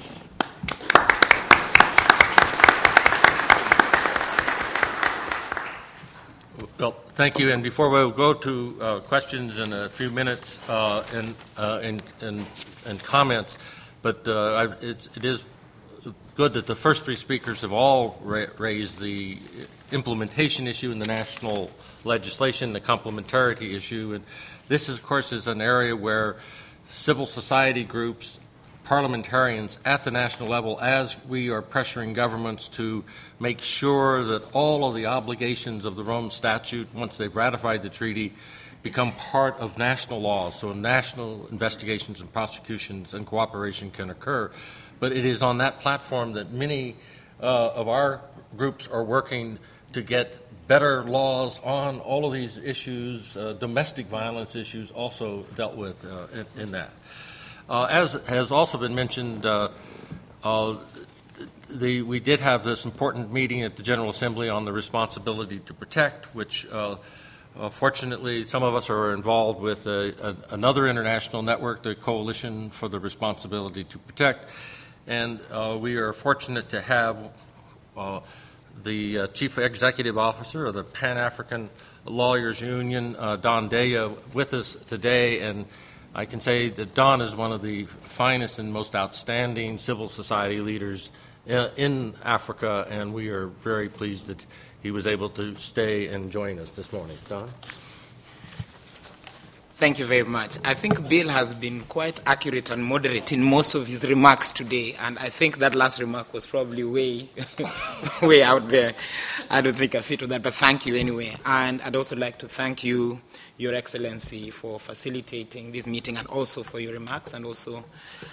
Well, thank you. And before we go to uh, questions in a few minutes uh, and, uh, and, and, and comments, but uh, I, it's, it is good that the first three speakers have all ra- raised the implementation issue in the national legislation, the complementarity issue. And this, is, of course, is an area where civil society groups, parliamentarians at the national level, as we are pressuring governments to make sure that all of the obligations of the Rome Statute, once they've ratified the treaty, become part of national laws, so national investigations and prosecutions and cooperation can occur. But it is on that platform that many uh, of our groups are working to get better laws on all of these issues, uh, domestic violence issues also dealt with uh, in, in that. Uh, as has also been mentioned, uh, uh, the, we did have this important meeting at the General Assembly on the responsibility to protect, which uh, uh, fortunately some of us are involved with a, a, another international network, the Coalition for the Responsibility to Protect. And uh, we are fortunate to have uh, the uh, Chief Executive Officer of the Pan-African Lawyers Union, uh, Don Daya, with us today. And I can say that Don is one of the finest and most outstanding civil society leaders uh, in Africa, and we are very pleased that he was able to stay and join us this morning. Don?
Thank you very much. I think Bill has been quite accurate and moderate in most of his remarks today, and I think that last remark was probably way, way out there. I don't think I fit with that, but thank you anyway. And I'd also like to thank you, Your Excellency, for facilitating this meeting and also for your remarks, and also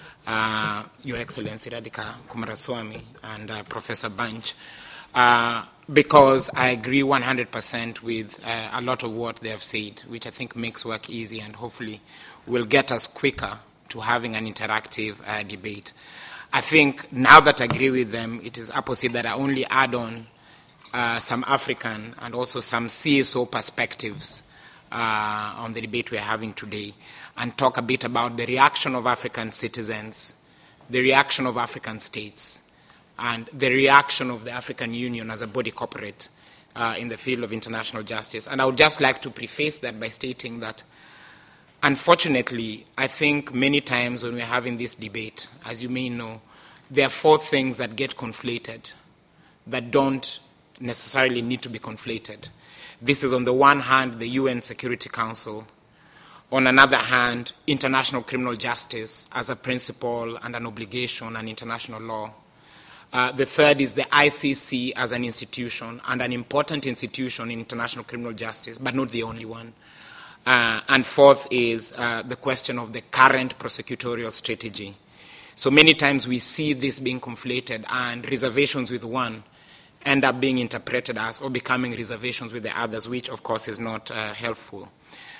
uh, Your Excellency Radhika Kumaraswamy and uh, Professor Bunch. Uh, because I agree one hundred percent with uh, a lot of what they have said, which I think makes work easy and hopefully will get us quicker to having an interactive uh, debate. I think now that I agree with them, it is apposite that I only add on uh, some African and also some C S O perspectives uh, on the debate we are having today, and talk a bit about the reaction of African citizens, the reaction of African states, and the reaction of the African Union as a body corporate uh, in the field of international justice. And I would just like to preface that by stating that, unfortunately, I think many times when we're having this debate, as you may know, there are four things that get conflated that don't necessarily need to be conflated. This is, on the one hand, the U N Security Council. On another hand, international criminal justice as a principle and an obligation and international law. Uh, the third is the I C C as an institution, and an important institution in international criminal justice, but not the only one. Uh, and fourth is uh, the question of the current prosecutorial strategy. So many times we see this being conflated, and reservations with one end up being interpreted as or becoming reservations with the others, which of course is not uh, helpful.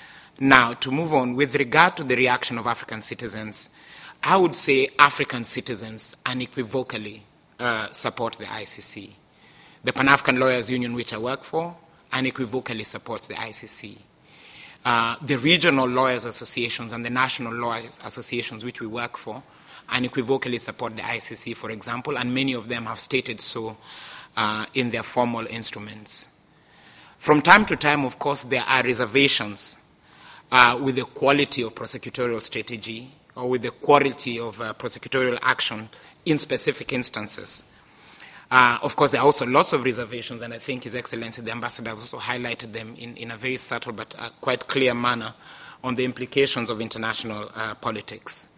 Now, to move on, with regard to the reaction of African citizens, I would say African citizens unequivocally Uh, support the I C C. The Pan-African Lawyers Union, which I work for, unequivocally supports the I C C. Uh, the regional lawyers associations and the national lawyers associations, which we work for, unequivocally support the I C C, for example, and many of them have stated so uh, in their formal instruments. From time to time, of course, there are reservations uh, with the quality of prosecutorial strategy or with the quality of uh, prosecutorial action in specific instances. Uh, of course, there are also lots of reservations, and I think His Excellency the Ambassador has also highlighted them in, in a very subtle but uh, quite clear manner on the implications of international uh, politics.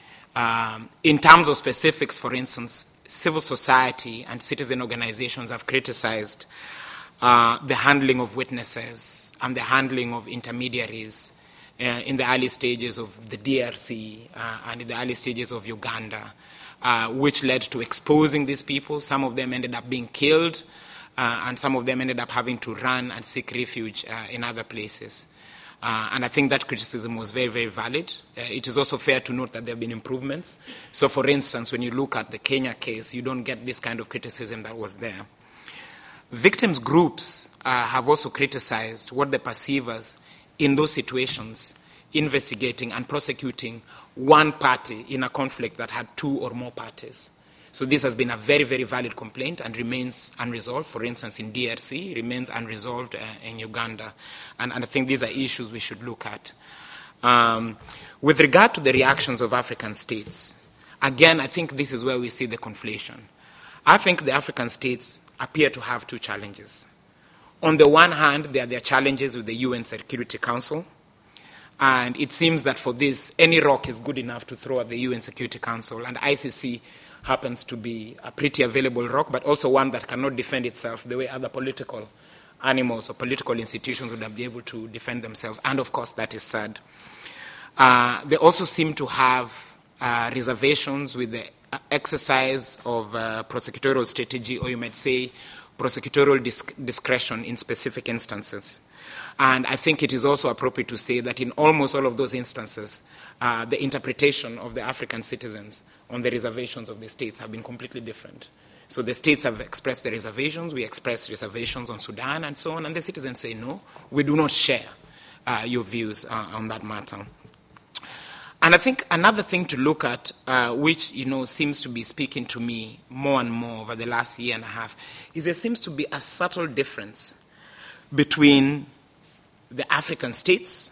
Um, in terms of specifics, for instance, civil society and citizen organizations have criticized uh, the handling of witnesses and the handling of intermediaries uh, in the early stages of the D R C uh, and in the early stages of Uganda, Uh, which led to exposing these people. Some of them ended up being killed, uh, and some of them ended up having to run and seek refuge uh, in other places. Uh, and I think that criticism was very, very valid. Uh, it is also fair to note that there have been improvements. So, for instance, when you look at the Kenya case, you don't get this kind of criticism that was there. Victims groups uh, have also criticized what they perceive as, in those situations, investigating and prosecuting one party in a conflict that had two or more parties. So this has been a very, very valid complaint and remains unresolved. For instance, in D R C, remains unresolved uh, in Uganda. And, and I think these are issues we should look at. Um, with regard to the reactions of African states, again, I think this is where we see the conflation. I think the African states appear to have two challenges. On the one hand, there are their challenges with the U N Security Council. And it seems that for this, any rock is good enough to throw at the U N Security Council. And I C C happens to be a pretty available rock, but also one that cannot defend itself the way other political animals or political institutions would be able to defend themselves. And, of course, that is sad. Uh, they also seem to have uh, reservations with the exercise of uh, prosecutorial strategy, or you might say prosecutorial disc- discretion in specific instances. And I think it is also appropriate to say that in almost all of those instances, uh, the interpretation of the African citizens on the reservations of the states have been completely different. So the states have expressed their reservations, we express reservations on Sudan and so on, and the citizens say, no, we do not share uh, your views uh, on that matter. And I think another thing to look at, uh, which, you know, seems to be speaking to me more and more over the last year and a half, is there seems to be a subtle difference between the African states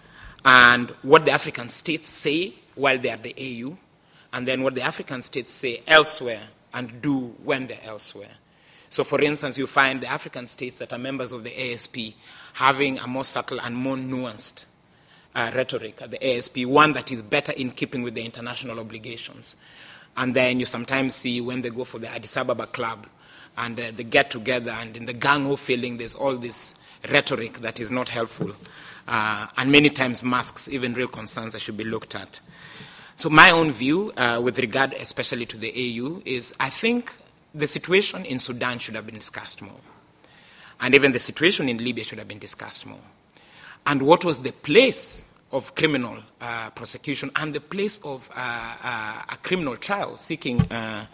and what the African states say while they are at the A U, and then what the African states say elsewhere and do when they're elsewhere. So, for instance, you find the African states that are members of the A S P having a more subtle and more nuanced uh, rhetoric at the A S P, one that is better in keeping with the international obligations. And then you sometimes see when they go for the Addis Ababa Club and uh, they get together, and in the gang-ho feeling, there's all this rhetoric that is not helpful. Uh, and many times masks even real concerns that should be looked at. So my own view uh, with regard especially to the A U is I think the situation in Sudan should have been discussed more. And even the situation in Libya should have been discussed more. And what was the place of criminal uh, prosecution and the place of uh, uh, a criminal trial seeking uh,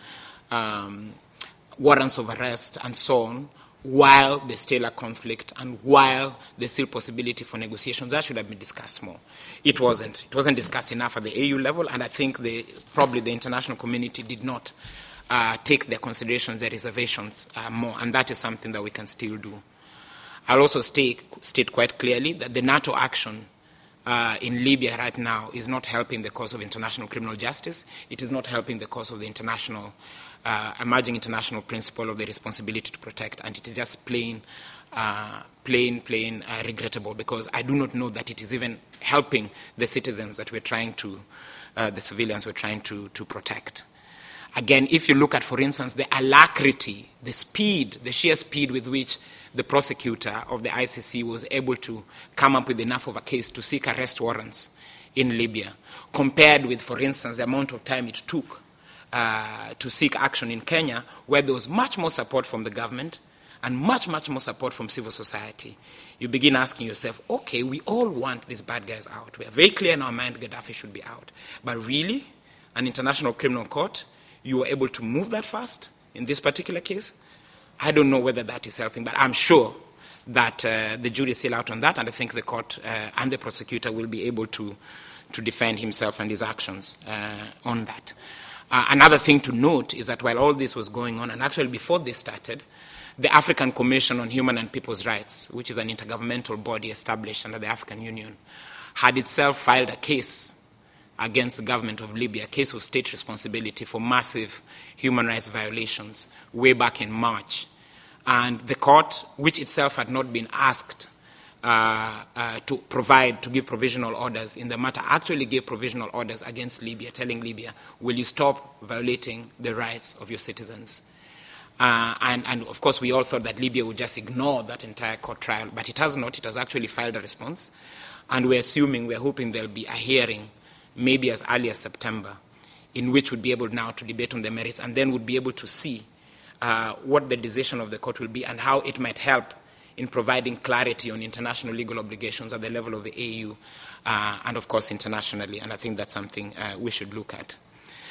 um, warrants of arrest and so on, while there's still a conflict and while there's still possibility for negotiations. That should have been discussed more. It wasn't. It wasn't discussed enough at the A U level, and I think the, probably the international community did not uh, take their considerations, their reservations uh, more, and that is something that we can still do. I'll also state, state quite clearly that the NATO action uh, in Libya right now is not helping the cause of international criminal justice. It is not helping the cause of the international Uh, emerging international principle of the responsibility to protect, and it is just plain, uh, plain, plain uh, regrettable, because I do not know that it is even helping the citizens that we're trying to, uh, the civilians we're trying to, to protect. Again, if you look at, for instance, the alacrity, the speed, the sheer speed with which the prosecutor of the I C C was able to come up with enough of a case to seek arrest warrants in Libya, compared with, for instance, the amount of time it took Uh, to seek action in Kenya, where there was much more support from the government and much, much more support from civil society, you begin asking yourself, okay, we all want these bad guys out. We are very clear in our mind Gaddafi should be out. But really, an international criminal court, you were able to move that fast in this particular case? I don't know whether that is helping, but I'm sure that uh, the jury is still out on that, and I think the court uh, and the prosecutor will be able to, to defend himself and his actions uh, on that. Uh, another thing to note is that while all this was going on, and actually before this started, the African Commission on Human and People's Rights, which is an intergovernmental body established under the African Union, had itself filed a case against the government of Libya, a case of state responsibility for massive human rights violations way back in March. And the court, which itself had not been asked Uh, uh, to provide, to give provisional orders in the matter, actually gave provisional orders against Libya, telling Libya, will you stop violating the rights of your citizens? Uh, and, and of course, we all thought that Libya would just ignore that entire court trial, but it has not. It has actually filed a response. And we're assuming, we're hoping there'll be a hearing, maybe as early as September, in which we'd be able now to debate on the merits, and then would be able to see uh, what the decision of the court will be and how it might help in providing clarity on international legal obligations at the level of the A U uh, and, of course, internationally. And I think that's something uh, we should look at.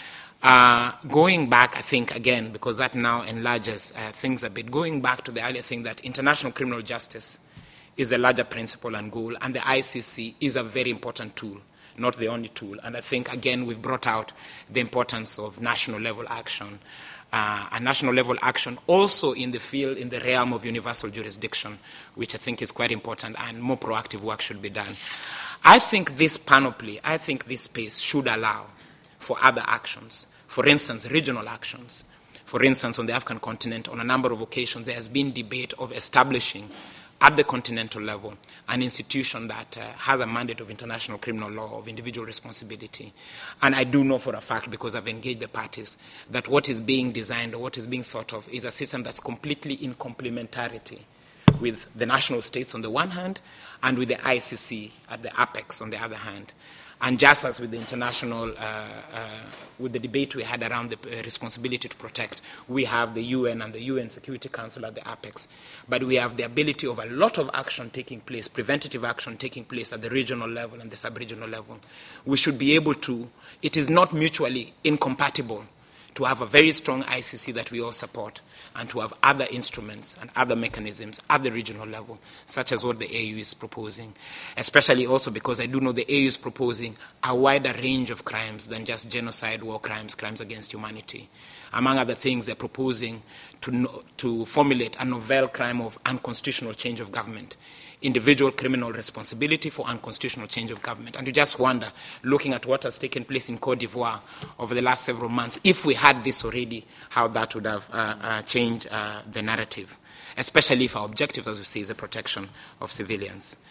Uh, going back, I think, again, because that now enlarges uh, things a bit, going back to the earlier thing that international criminal justice is a larger principle and goal, and the I C C is a very important tool, not the only tool. And I think, again, we've brought out the importance of national level action. Uh, a national level action also in the field, in the realm of universal jurisdiction, which I think is quite important, and more proactive work should be done. I think this panoply, I think this space should allow for other actions. For instance, regional actions. For instance, on the African continent, on a number of occasions, there has been debate of establishing at the continental level an institution that uh, has a mandate of international criminal law, of individual responsibility. And I do know for a fact, because I've engaged the parties, that what is being designed or what is being thought of is a system that's completely in complementarity with the national states on the one hand and with the I C C at the apex on the other hand. And just as with the international, uh, uh, with the debate we had around the uh, responsibility to protect, we have the U N and the U N Security Council at the apex. But we have the ability of a lot of action taking place, preventative action taking place at the regional level and the sub-regional level. We should be able to, it is not mutually incompatible to have a very strong I C C that we all support, and to have other instruments and other mechanisms at the regional level, such as what the A U is proposing, especially also because I do know the A U is proposing a wider range of crimes than just genocide, war crimes, crimes against humanity. Among other things, they're proposing to, no, to formulate a novel crime of unconstitutional change of government, individual criminal responsibility for unconstitutional change of government. And you just wonder, looking at what has taken place in Cote d'Ivoire over the last several months, if we had this already, how that would have uh, uh, changed uh, the narrative, especially if our objective, as we say, is the protection of civilians.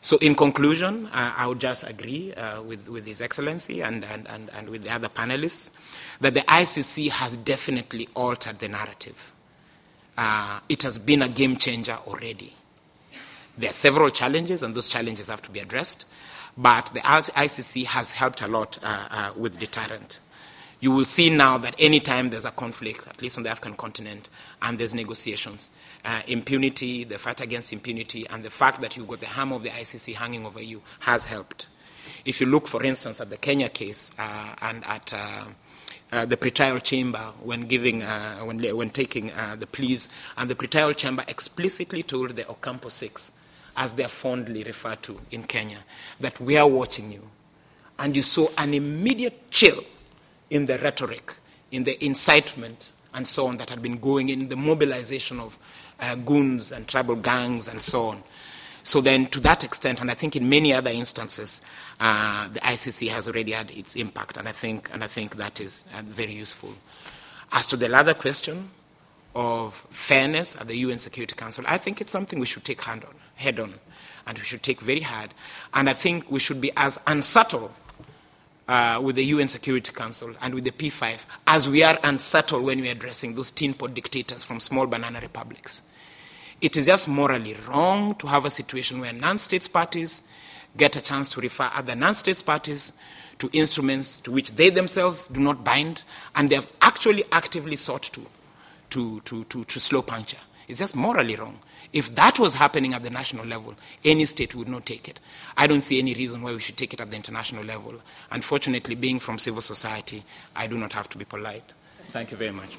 So in conclusion, uh, I would just agree uh, with, with His Excellency and, and, and, and with the other panelists that the I C C has definitely altered the narrative. Uh, it has been a game changer already. There are several challenges, and those challenges have to be addressed, but the I C C has helped a lot uh, uh, with deterrent. You will see now that any time there's a conflict, at least on the African continent, and there's negotiations, uh, impunity, the fight against impunity, and the fact that you've got the hammer of the I C C hanging over you has helped. If you look, for instance, at the Kenya case uh, and at uh, uh, the pretrial chamber when giving, uh, when, when taking uh, the pleas, and the pretrial chamber explicitly told the Ocampo Six, as they're fondly referred to in Kenya, that we are watching you. And you saw an immediate chill in the rhetoric, in the incitement, and so on that had been going in the mobilization of uh, goons and tribal gangs and so on. So then to that extent, and I think in many other instances, uh, the I C C has already had its impact, and I think, and I think that is uh, very useful. As to the other question of fairness at the U N Security Council, I think it's something we should take hand on, head on, and we should take very hard. And I think we should be as unsubtle Uh, with the U N Security Council and with the P five, as we are unsettled when we're addressing those tin pot dictators from small banana republics. It is just morally wrong to have a situation where non-states parties get a chance to refer other non-states parties to instruments to which they themselves do not bind, and they have actually actively sought to, to, to, to, to slow puncture. It's just morally wrong. If that was happening at the national level, any state would not take it. I don't see any reason why we should take it at the international level. Unfortunately, being from civil society, I do not have to be polite. Thank you very much.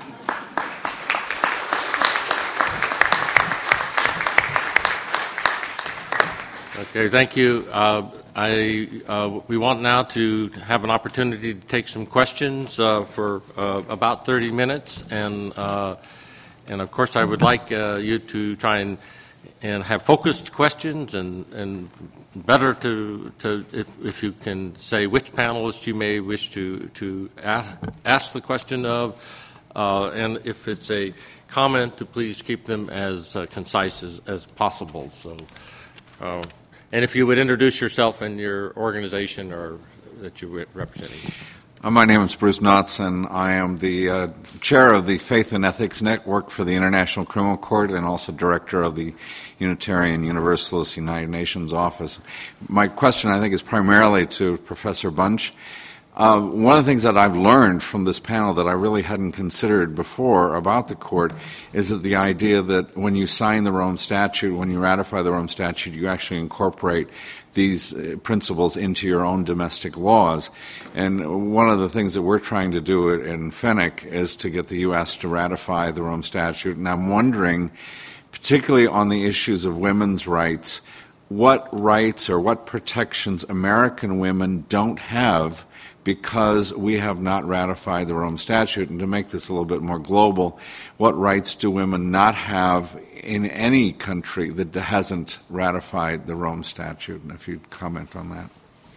Okay, thank you. Uh, I, uh, we want now to have an opportunity to take some questions uh, for uh, about thirty minutes, and uh, And, of course, I would like uh, you to try and, and have focused questions, and, and better to, to if, if you can say which panelist you may wish to, to ask, ask the question of, uh, and if it's a comment, to please keep them as uh, concise as, as possible. So, uh, and if you would introduce yourself and your organization or that you re- representing.
Uh, my name is Bruce Knotts, and I am the uh, chair of the Faith and Ethics Network for the International Criminal Court and also director of the Unitarian Universalist United Nations office. My question, I think, is primarily to Professor Bunch. Uh, one of the things that I've learned from this panel that I really hadn't considered before about the court is that the idea that when you sign the Rome Statute, when you ratify the Rome Statute, you actually incorporate these uh, principles into your own domestic laws. And one of the things that we're trying to do in FENIC is to get the U S to ratify the Rome Statute. And I'm wondering, particularly on the issues of women's rights, what rights or what protections American women don't have because we have not ratified the Rome Statute. And to make this a little bit more global, what rights do women not have in any country that hasn't ratified the Rome Statute? And if you'd comment on that.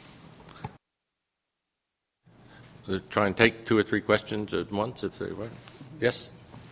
So try and take two or three questions at once, if they were. Yes?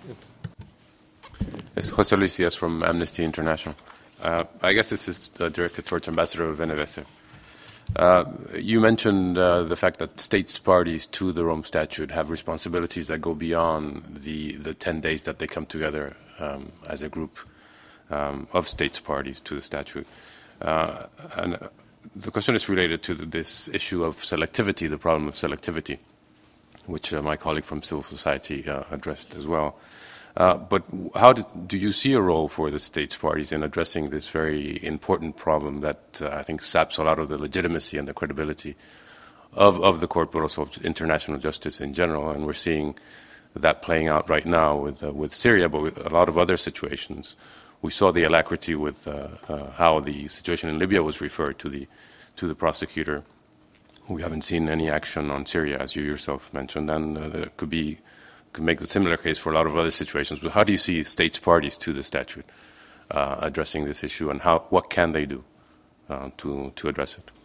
It's Jose Luis Diaz from Amnesty International. Uh, I guess this is uh, directed towards Ambassador Venevese. Uh, you mentioned uh, the fact that states parties to the Rome Statute have responsibilities that go beyond the, the ten days that they come together um, as a group um, of states parties to the statute. Uh, and uh, the question is related to the, this issue of selectivity, the problem of selectivity, which uh, my colleague from civil society uh, addressed as well. Uh, but how do, do you see a role for the states parties in addressing this very important problem that uh, I think saps a lot of the legitimacy and the credibility of, of the court, but also of international justice in general? And we're seeing that playing out right now with, uh, with Syria, but with a lot of other situations. We saw the alacrity with uh, uh, how the situation in Libya was referred to the, to the prosecutor. We haven't seen any action on Syria, as you yourself mentioned, and uh, there could be could make the similar case for a lot of other situations. But how do you see states parties to the statute uh, addressing this issue, and how what can they do uh, to to address it?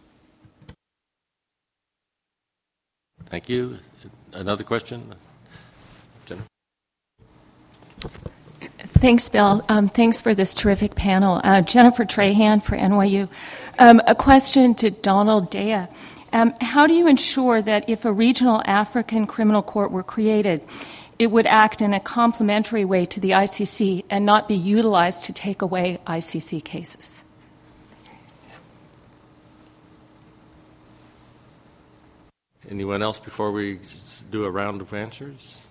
Thank you. Another question? Jennifer?
Thanks, Bill. Um, thanks for this terrific panel. Uh, Jennifer Trahan for N Y U. Um, a question to Donald Dea. Um, how do you ensure that if a regional African criminal court were created, it would act in a complementary way to the I C C and not be utilized to take away I C C cases?
Anyone else before we do a round of answers?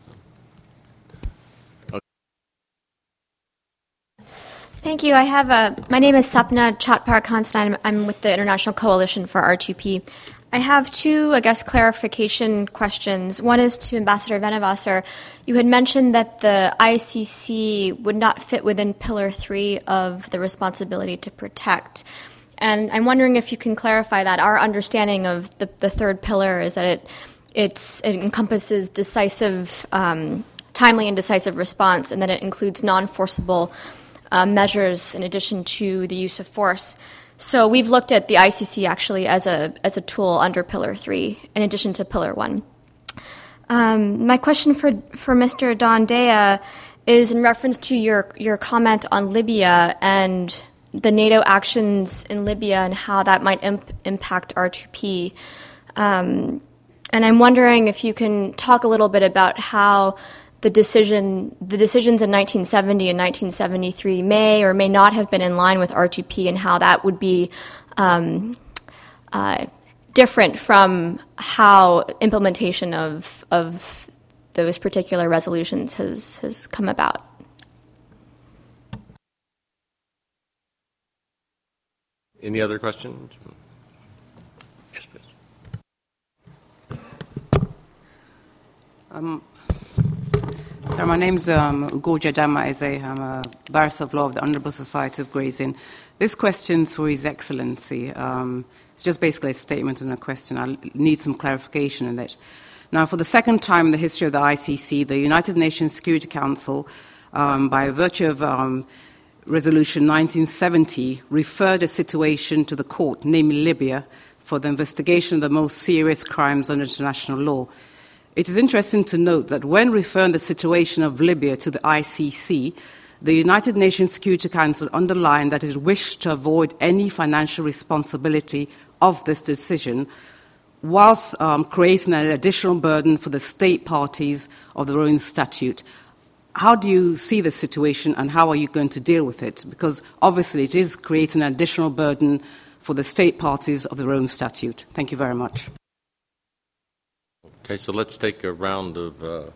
Thank you. I have a, my name is Sapna Chatpar-Constantine. I'm, I'm with the International Coalition for R two P. I have two, I guess, clarification questions. One is to Ambassador Venevasser. You had mentioned that the I C C would not fit within Pillar three of the responsibility to protect. And I'm wondering if you can clarify that. Our understanding of the, the third pillar is that it, it's, it encompasses decisive, um, timely and decisive response, and that it includes non-forcible Uh, measures in addition to the use of force. So we've looked at the I C C actually as a as a tool under Pillar three in addition to Pillar one. Um, my question for for Mister Don Dea is in reference to your your comment on Libya and the NATO actions in Libya and how that might imp- impact R two P. Um, and I'm wondering if you can talk a little bit about how The decision, the decisions in nineteen seventy and nineteen seventy-three may or may not have been in line with R two P, and how that would be um, uh, different from how implementation of of those particular resolutions has has come about.
Any other questions? Yes, please.
Um, So my name's um, Ugoja Dama Eze. I'm a barrister of law of the Honourable Society of Gray's Inn. This question's for His Excellency. Um, it's just basically a statement and a question. I need some clarification in it. Now, for the second time in the history of the I C C, the United Nations Security Council, um, by virtue of um, Resolution nineteen seventy, referred a situation to the court, namely Libya, for the investigation of the most serious crimes under international law. It is interesting to note that when referring the situation of Libya to the I C C, the United Nations Security Council underlined that it wished to avoid any financial responsibility of this decision, whilst um, creating an additional burden for the state parties of the Rome Statute. How do you see the situation, and how are you going to deal with it? Because obviously it is creating an additional burden for the state parties of the Rome Statute. Thank you very much.
Okay, so let's take a round of, uh,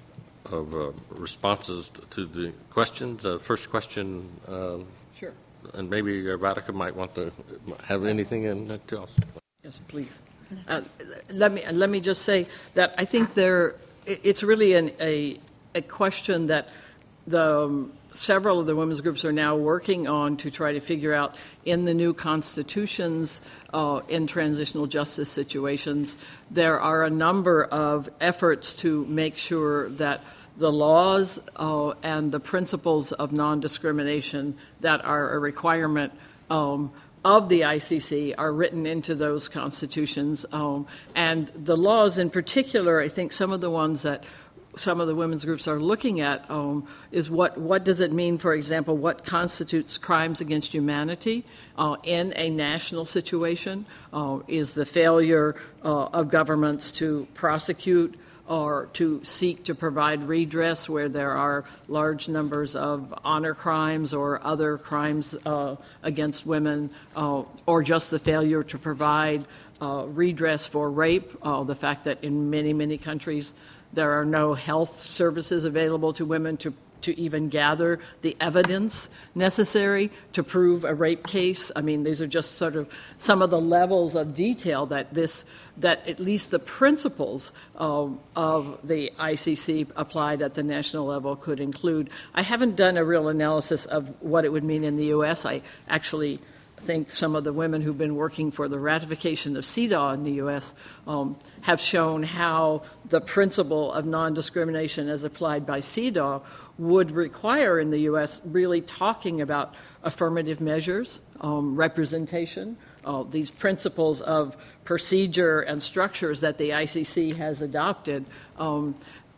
of uh, responses to the questions. Uh, first question, um,
sure.
And maybe uh, Radhika might want to have anything in that to us.
Yes, please. Uh, let me let me just say that I think there it's really an, a a question that the um, several of the women's groups are now working on to try to figure out in the new constitutions uh, in transitional justice situations. There are a number of efforts to make sure that the laws uh, and the principles of non-discrimination that are a requirement um, of the I C C are written into those constitutions. Um, and the laws in particular, I think some of the ones that some of the women's groups are looking at um, is what, what does it mean, for example, what constitutes crimes against humanity uh, in a national situation? Uh, is the failure uh, of governments to prosecute or to seek to provide redress where there are large numbers of honor crimes or other crimes uh, against women, uh, or just the failure to provide uh, redress for rape, uh, the fact that in many, many countries there are no health services available to women to, to even gather the evidence necessary to prove a rape case. I mean, these are just sort of some of the levels of detail that this, that at least the principles of, of the I C C applied at the national level could include. I haven't done a real analysis of what it would mean in the U S. I actually think some of the women who've been working for the ratification of C E D A in the U S um, have shown how the principle of non-discrimination as applied by C E D A would require in the U S really talking about affirmative measures, um, representation, uh, these principles of procedure and structures that the I C C has adopted. Um,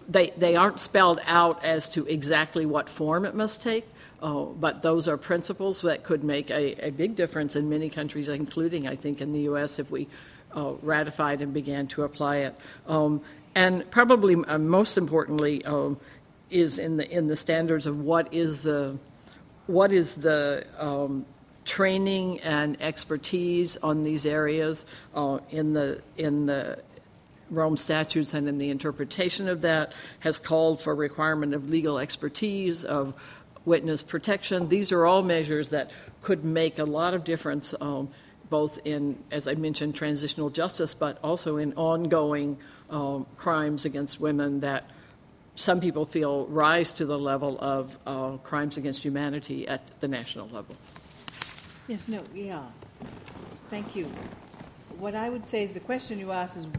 they, they aren't spelled out as to exactly what form it must take, uh, but those are principles that could make a, a big difference in many countries, including, I think, in the U S if we uh, ratified and began to apply it. Um, and probably uh, most importantly um, is in the in the standards of what is the what is the um, training and expertise on these areas uh, in the in the Rome statutes and in the interpretation of that has called for requirement of legal expertise, of witness protection. These are all measures that could make a lot of difference, um, both in, as I mentioned, transitional justice, but also in ongoing um, crimes against women that some people feel rise to the level of uh, crimes against humanity at the national level.
Yes, no, yeah. Thank you. What I would say is the question you asked is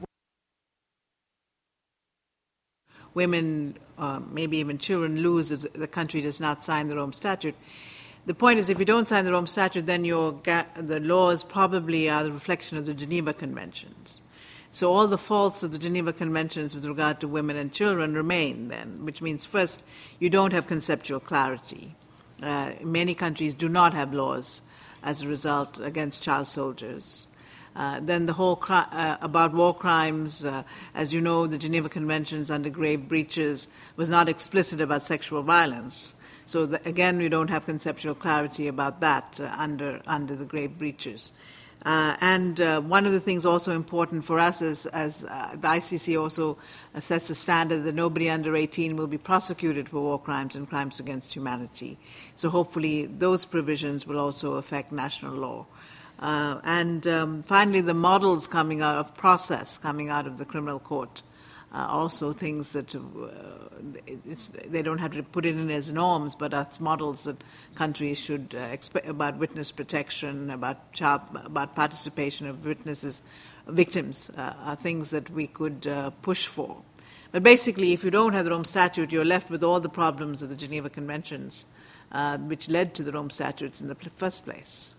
women, uh, maybe even children, lose if the country does not sign the Rome Statute. The point is, if you don't sign the Rome Statute, then your ga- the laws probably are the reflection of the Geneva Conventions. So all the faults of the Geneva Conventions with regard to women and children remain then, which means, first, you don't have conceptual clarity. Uh, many countries do not have laws as a result against child soldiers. Uh, then the whole cri- uh, about war crimes, uh, as you know, the Geneva Conventions under grave breaches was not explicit about sexual violence. So the, again, we don't have conceptual clarity about that uh, under under the grave breaches. Uh, and uh, one of the things also important for us is, as uh, the I C C also uh, sets a standard that nobody under eighteen will be prosecuted for war crimes and crimes against humanity. So hopefully those provisions will also affect national law. Uh, and um, finally, the models coming out of process, coming out of the criminal court, uh, also things that uh, it's, they don't have to put it in as norms, but as models that countries should uh, expect about witness protection, about child, about participation of witnesses, victims, uh, are things that we could uh, push for. But basically, if you don't have the Rome Statute, you're left with all the problems of the Geneva Conventions, uh, which led to the Rome Statutes in the first place.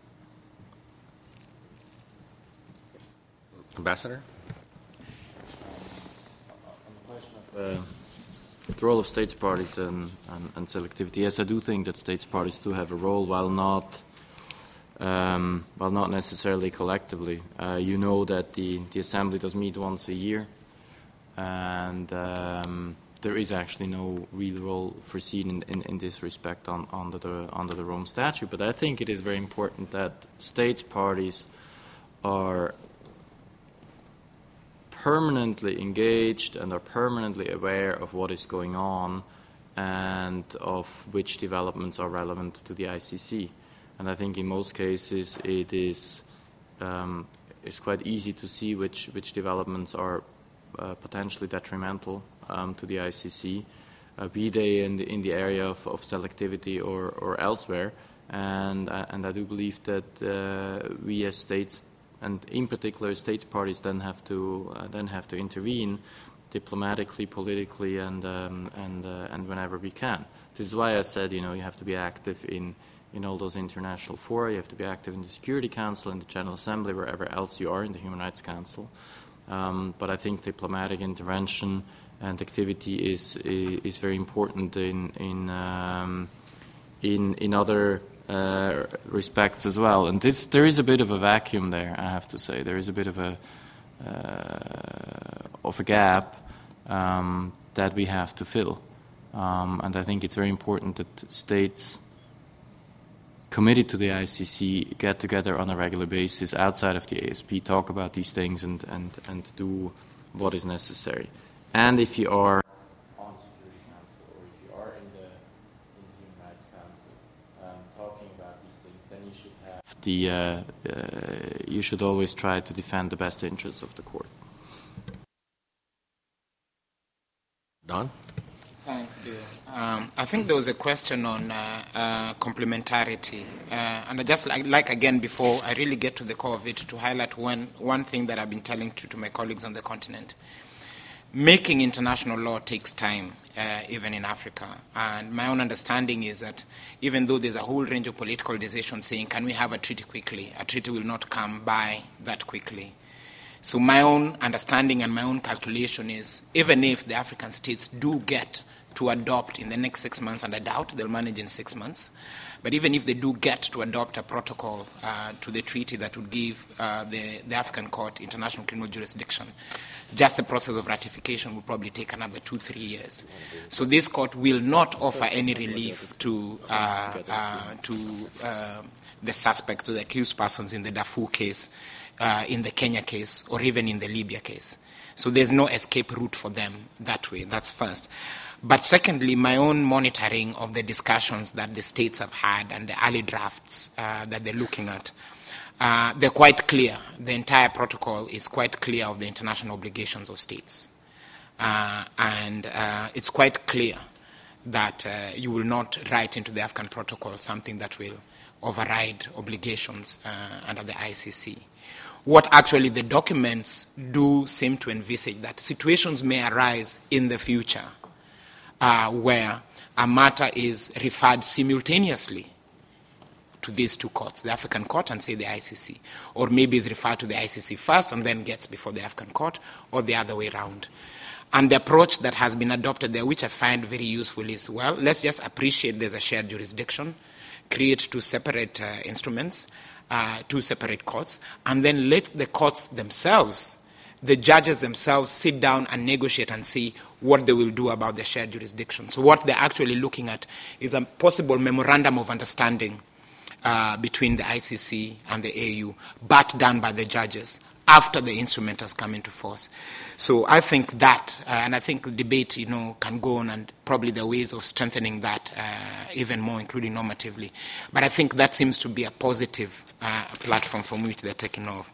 Ambassador?
Uh, the role of states parties and, and, and selectivity. Yes, I do think that states parties do have a role, while not, um, while not necessarily collectively. Uh, you know that the, the Assembly does meet once a year, and um, there is actually no real role foreseen in, in, in this respect on, under, the, under the Rome Statute. But I think it is very important that states parties are permanently engaged and are permanently aware of what is going on and of which developments are relevant to the I C C. And I think in most cases it is um, it's quite easy to see which, which developments are uh, potentially detrimental um, to the I C C, uh, be they in the, in the area of, of selectivity or, or elsewhere. And, uh, and I do believe that uh, we as states, and in particular, states parties then have to uh, then have to intervene diplomatically, politically, and um, and uh, and whenever we can. This is why I said, you know, you have to be active in in all those international fora. You have to be active in the Security Council, in the General Assembly, wherever else you are, in the Human Rights Council. Um, but I think diplomatic intervention and activity is is very important in in um, in in other. Uh, respects as well, and this there is a bit of a vacuum there. I have to say there is a bit of a uh, of a gap um, that we have to fill, um, and I think it's very important that states committed to the I C C get together on a regular basis outside of the A S P, talk about these things, and and and do what is necessary. And if you are on Security Council or if you are in the talking about these things, then you should have the uh, uh, you should always try to defend the best interests of the court.
Don?
Thanks, Bill. Um, I think there was a question on uh, uh, complementarity, uh, and I just like, like again before I really get to the core of it, to highlight one one thing that I've been telling to, to my colleagues on the continent. Making international law takes time, uh, even in Africa. And my own understanding is that even though there's a whole range of political decisions saying, can we have a treaty quickly, a treaty will not come by that quickly. So my own understanding and my own calculation is, even if the African states do get to adopt in the next six months, and I doubt they'll manage in six months, but even if they do get to adopt a protocol uh, to the treaty that would give uh, the, the African Court international criminal jurisdiction, just the process of ratification will probably take another two, three years. So this court will not offer any relief to uh, uh, to uh, the suspects, to the accused persons in the Darfur case, uh, in the Kenya case, or even in the Libya case. So there's no escape route for them that way. That's first. But secondly, my own monitoring of the discussions that the states have had and the early drafts uh, that they're looking at, uh, they're quite clear. The entire protocol is quite clear of the international obligations of states. Uh, and uh, it's quite clear that uh, you will not write into the African protocol something that will override obligations uh, under the I C C. What actually the documents do seem to envisage that situations may arise in the future Uh, where a matter is referred simultaneously to these two courts, the African Court and, say, the I C C, or maybe is referred to the I C C first and then gets before the African Court, or the other way around. And the approach that has been adopted there, which I find very useful, is, well, let's just appreciate there's a shared jurisdiction, create two separate uh, instruments, uh, two separate courts, and then let the courts themselves, the judges themselves, sit down and negotiate and see what they will do about the shared jurisdiction. So what they're actually looking at is a possible memorandum of understanding uh, between the I C C and the A U, but done by the judges after the instrument has come into force. So I think that, uh, and I think the debate, you know, can go on, and probably there are ways of strengthening that uh, even more, including normatively. But I think that seems to be a positive uh, platform from which they're taking off.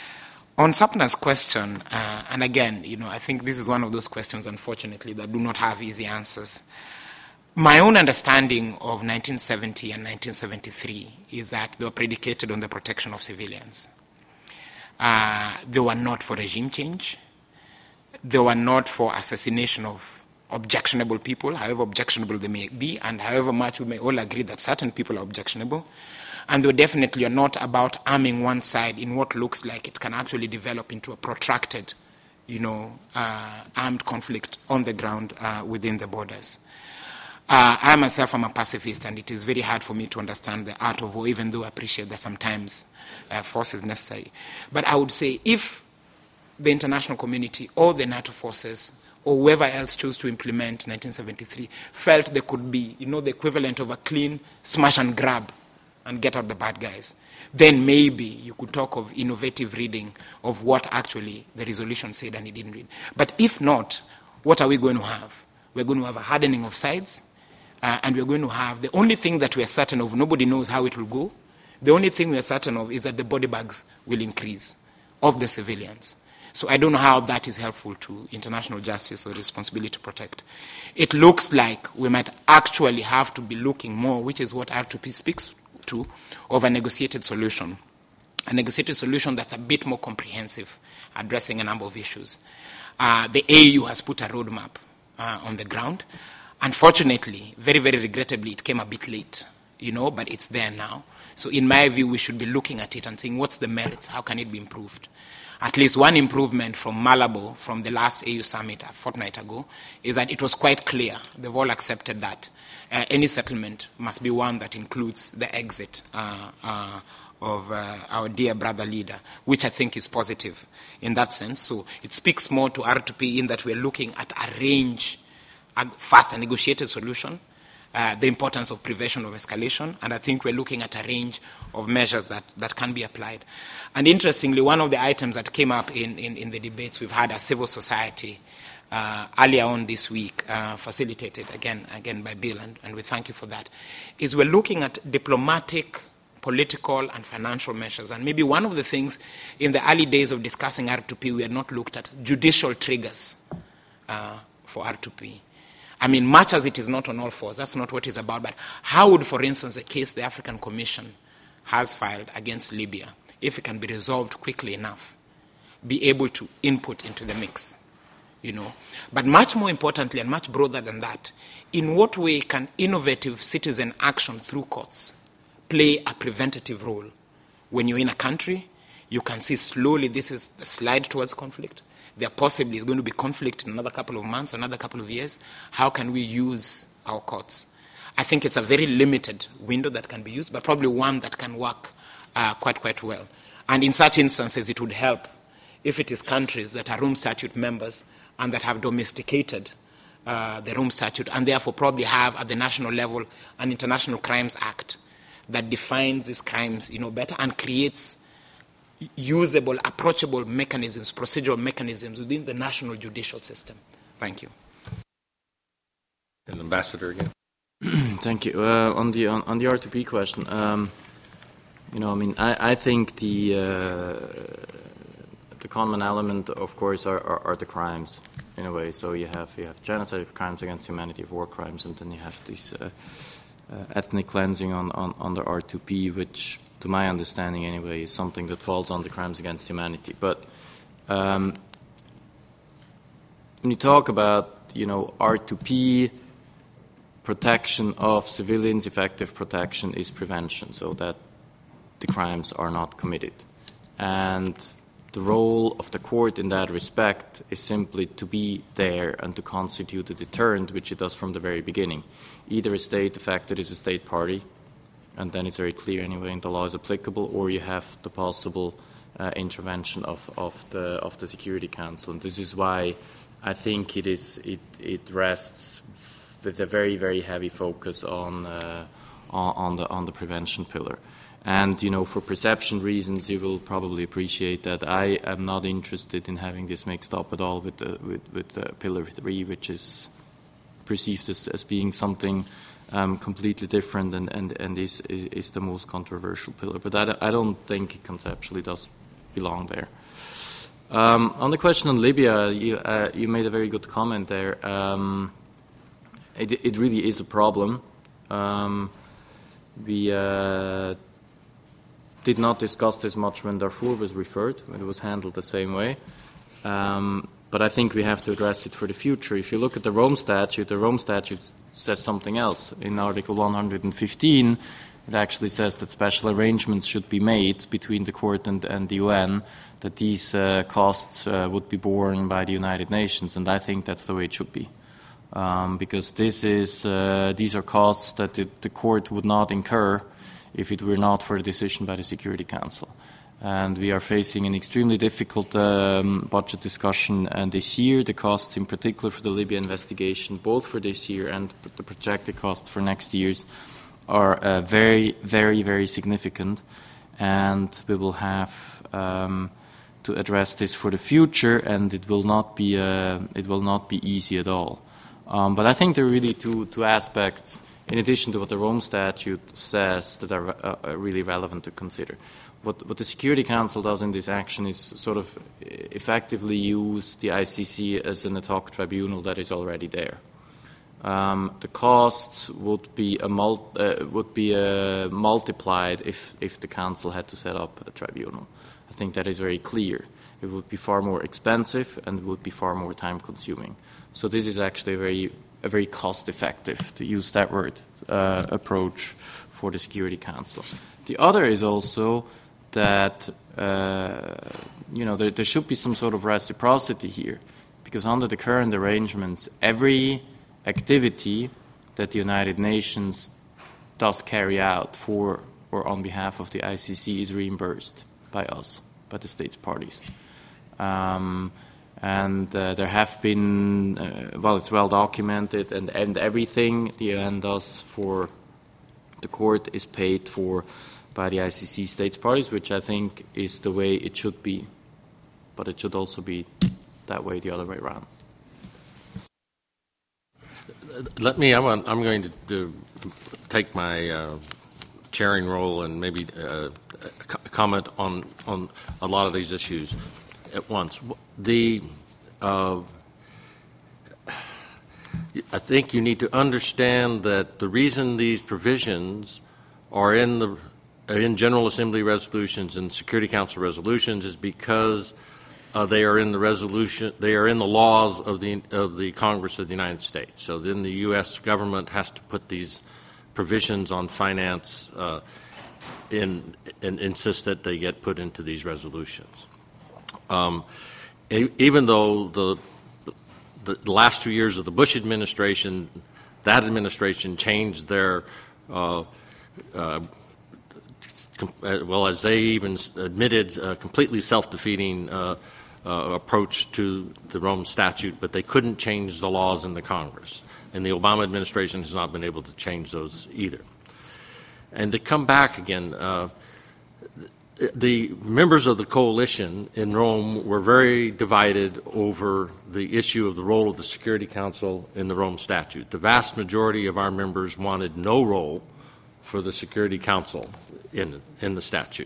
On Sapna's question, uh, and again, you know, I think this is one of those questions, unfortunately, that do not have easy answers. My own understanding of nineteen seventy and nineteen seventy-three is that they were predicated on the protection of civilians. Uh, they were not for regime change. They were not for assassination of objectionable people, however objectionable they may be, and however much we may all agree that certain people are objectionable. And they definitely are not about arming one side in what looks like it can actually develop into a protracted, you know, uh, armed conflict on the ground uh, within the borders. Uh, I myself am a pacifist, and it is very hard for me to understand the art of war, even though I appreciate that sometimes uh, force is necessary. But I would say if the international community or the NATO forces or whoever else chose to implement nineteen seventy-three felt there could be, you know, the equivalent of a clean smash and grab and get out the bad guys, then maybe you could talk of innovative reading of what actually the resolution said and it didn't read. But if not, what are we going to have? We're going to have a hardening of sides, uh, and we're going to have, the only thing that we're certain of, nobody knows how it will go, the only thing we're certain of is that the body bags will increase of the civilians. So I don't know how that is helpful to international justice or responsibility to protect. It looks like we might actually have to be looking more, which is what R two P speaks to, of a negotiated solution. A negotiated solution that's a bit more comprehensive, addressing a number of issues. Uh, the A U has put a roadmap uh, on the ground. Unfortunately, very, very regrettably, it came a bit late, you know, but it's there now. So in my view, we should be looking at it and saying, what's the merits? How can it be improved? At least one improvement from Malabo, from the last A U summit a fortnight ago, is that it was quite clear. They've all accepted that uh, any settlement must be one that includes the exit uh, uh, of uh, our dear brother leader, which I think is positive in that sense. So it speaks more to R two P in that we're looking at a range, a fast and negotiated solution, uh, the importance of prevention of escalation, and I think we're looking at a range of measures that, that can be applied. And interestingly, one of the items that came up in, in, in the debates we've had as civil society uh, earlier on this week, uh, facilitated again again by Bill, and, and we thank you for that, is we're looking at diplomatic, political, and financial measures. And maybe one of the things in the early days of discussing R two P, we had not looked at judicial triggers uh, for R two P. I mean, much as it is not on all fours, that's not what it's about, but how would, for instance, a case the African Commission has filed against Libya, if it can be resolved quickly enough, be able to input into the mix, you know? But much more importantly, and much broader than that, in what way can innovative citizen action through courts play a preventative role? When you're in a country, you can see slowly this is the slide towards conflict. There possibly is going to be conflict in another couple of months, another couple of years. How can we use our courts? I think it's a very limited window that can be used, but probably one that can work uh, quite, quite well. And in such instances, it would help if it is countries that are Rome Statute members and that have domesticated uh, the Rome Statute and therefore probably have at the national level an International Crimes Act that defines these crimes, you know, better and creates usable, approachable mechanisms, procedural mechanisms within the national judicial system. Thank you.
And Ambassador again.
Thank you. Uh, on the on, on the R two P question, um, you know, I mean, I, I think the uh, the common element, of course, are, are, are the crimes in a way. So you have you have genocide, crimes against humanity, war crimes, and then you have this uh, uh, ethnic cleansing on, on under R two P, which, to my understanding anyway, is something that falls under crimes against humanity. But um, when you talk about, you know, R two P, protection of civilians, effective protection is prevention, so that the crimes are not committed. And the role of the court in that respect is simply to be there and to constitute a deterrent, which it does from the very beginning. Either a state affected is a state party, and then it's very clear anyway and the law is applicable, or you have the possible uh, intervention of, of the of the Security Council. And this is why I think it is it, it rests with a very, very heavy focus on, uh, on on the on the prevention pillar. And, you know, for perception reasons, you will probably appreciate that I am not interested in having this mixed up at all with the, with, with uh, Pillar three, which is perceived as, as being something um, completely different and, and, and is, is, is the most controversial pillar. But I, I don't think it conceptually does belong there. Um, on the question on Libya, you, uh, you made a very good comment there. Um, it, it really is a problem. Um, we uh, did not discuss this much when Darfur was referred, when it was handled the same way. Um, but I think we have to address it for the future. If you look at the Rome Statute, the Rome Statute says something else. In Article one hundred fifteen, it actually says that special arrangements should be made between the court and, and the U N, that these uh, costs uh, would be borne by the United Nations, and I think that's the way it should be. Um, because this is, uh, these are costs that it, the court would not incur if it were not for a decision by the Security Council. And we are facing an extremely difficult um, budget discussion and this year. The costs in particular for the Libya investigation, both for this year and the projected costs for next year's, are uh, very, very, very significant. And we will have um, to address this for the future, and it will not be, uh, it will not be easy at all. Um, but I think there are really two, two aspects, in addition to what the Rome Statute says, that are uh, really relevant to consider. What, what the Security Council does in this action is sort of effectively use the I C C as an ad hoc tribunal that is already there. Um, the costs would be a mul- uh, would be uh, multiplied if, if the Council had to set up a tribunal. I think that is very clear. It would be far more expensive and it would be far more time-consuming. So this is actually a very a very cost-effective, to use that word, uh, approach for the Security Council. The other is also that, uh, you know, there, there should be some sort of reciprocity here, because under the current arrangements, every activity that the United Nations does carry out for or on behalf of the I C C is reimbursed by us, by the states parties. Um, And uh, there have been, uh, well, it's well documented, and, and everything the U N does for the court is paid for by the I C C states parties, which I think is the way it should be. But it should also be that way the other way around.
Let me, I'm, I'm going to, to take my uh, chairing role and maybe uh, comment on, on a lot of these issues at once. The uh, I think you need to understand that the reason these provisions are in the are in General Assembly resolutions and Security Council resolutions is because uh, they are in the resolution they are in the laws of the of the Congress of the United States. So then the U S government has to put these provisions on finance uh, in, and insist that they get put into these resolutions. Um, e- even though the, the the last two years of the Bush administration, that administration changed their uh, uh, well, as they even admitted, uh, completely self-defeating uh, uh, approach to the Rome Statute, but they couldn't change the laws in the Congress. And the Obama administration has not been able to change those either. And to come back again, uh, the members of the coalition in Rome were very divided over the issue of the role of the Security Council in the Rome Statute. The vast majority of our members wanted no role for the Security Council in, in the statute.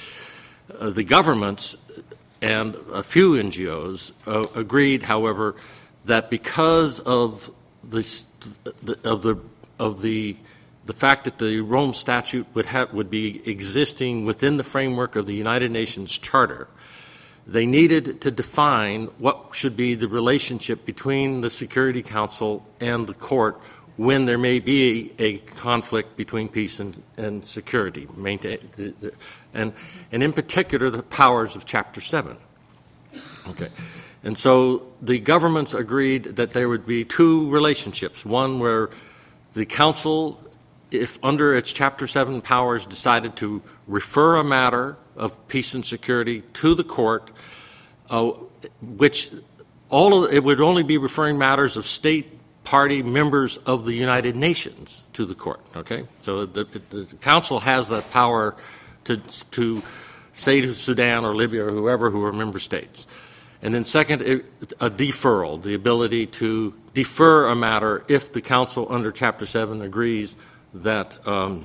Uh, the governments and a few N G Os uh, agreed, however, that because of this, the, of the of the the fact that the Rome Statute would have would be existing within the framework of the United Nations Charter, they needed to define what should be the relationship between the Security Council and the court when there may be a conflict between peace and, and security, maintain, and, and in particular the powers of Chapter seven. Okay. And so the governments agreed that there would be two relationships, one where the Council, if under its Chapter seven powers, decided to refer a matter of peace and security to the court, uh, which all of, it would only be referring matters of state party members of the United Nations to the court. Okay, so the, the Council has the power to to say to Sudan or Libya or whoever who are member states. And then second, a deferral, the ability to defer a matter if the Council under Chapter seven agrees that um,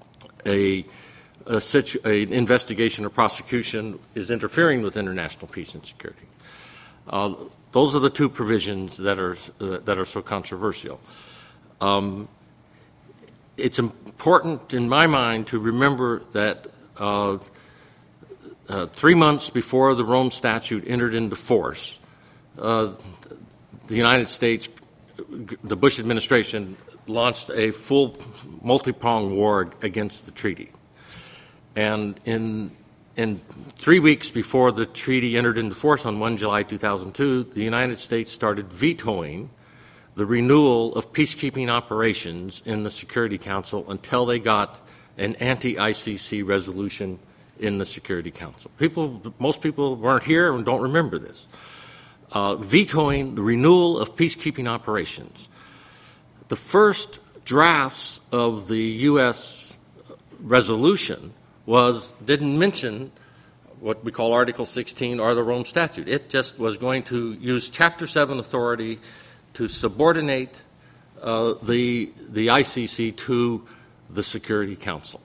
a, a situ- an investigation or prosecution is interfering with international peace and security. Uh, those are the two provisions that are uh, that are so controversial. Um, it's important, in my mind, to remember that uh, uh, three months before the Rome Statute entered into force, uh, the United States, the Bush administration, launched a full multi-pronged war against the treaty. And in in three weeks before the treaty entered into force on the first of July two thousand two, the United States started vetoing the renewal of peacekeeping operations in the Security Council until they got an anti-I C C resolution in the Security Council. People, most people weren't here and don't remember this. Uh, vetoing the renewal of peacekeeping operations. The first drafts of the U S resolution was didn't mention what we call Article sixteen or the Rome Statute. It just was going to use Chapter seven authority to subordinate uh, the the I C C to the Security Council.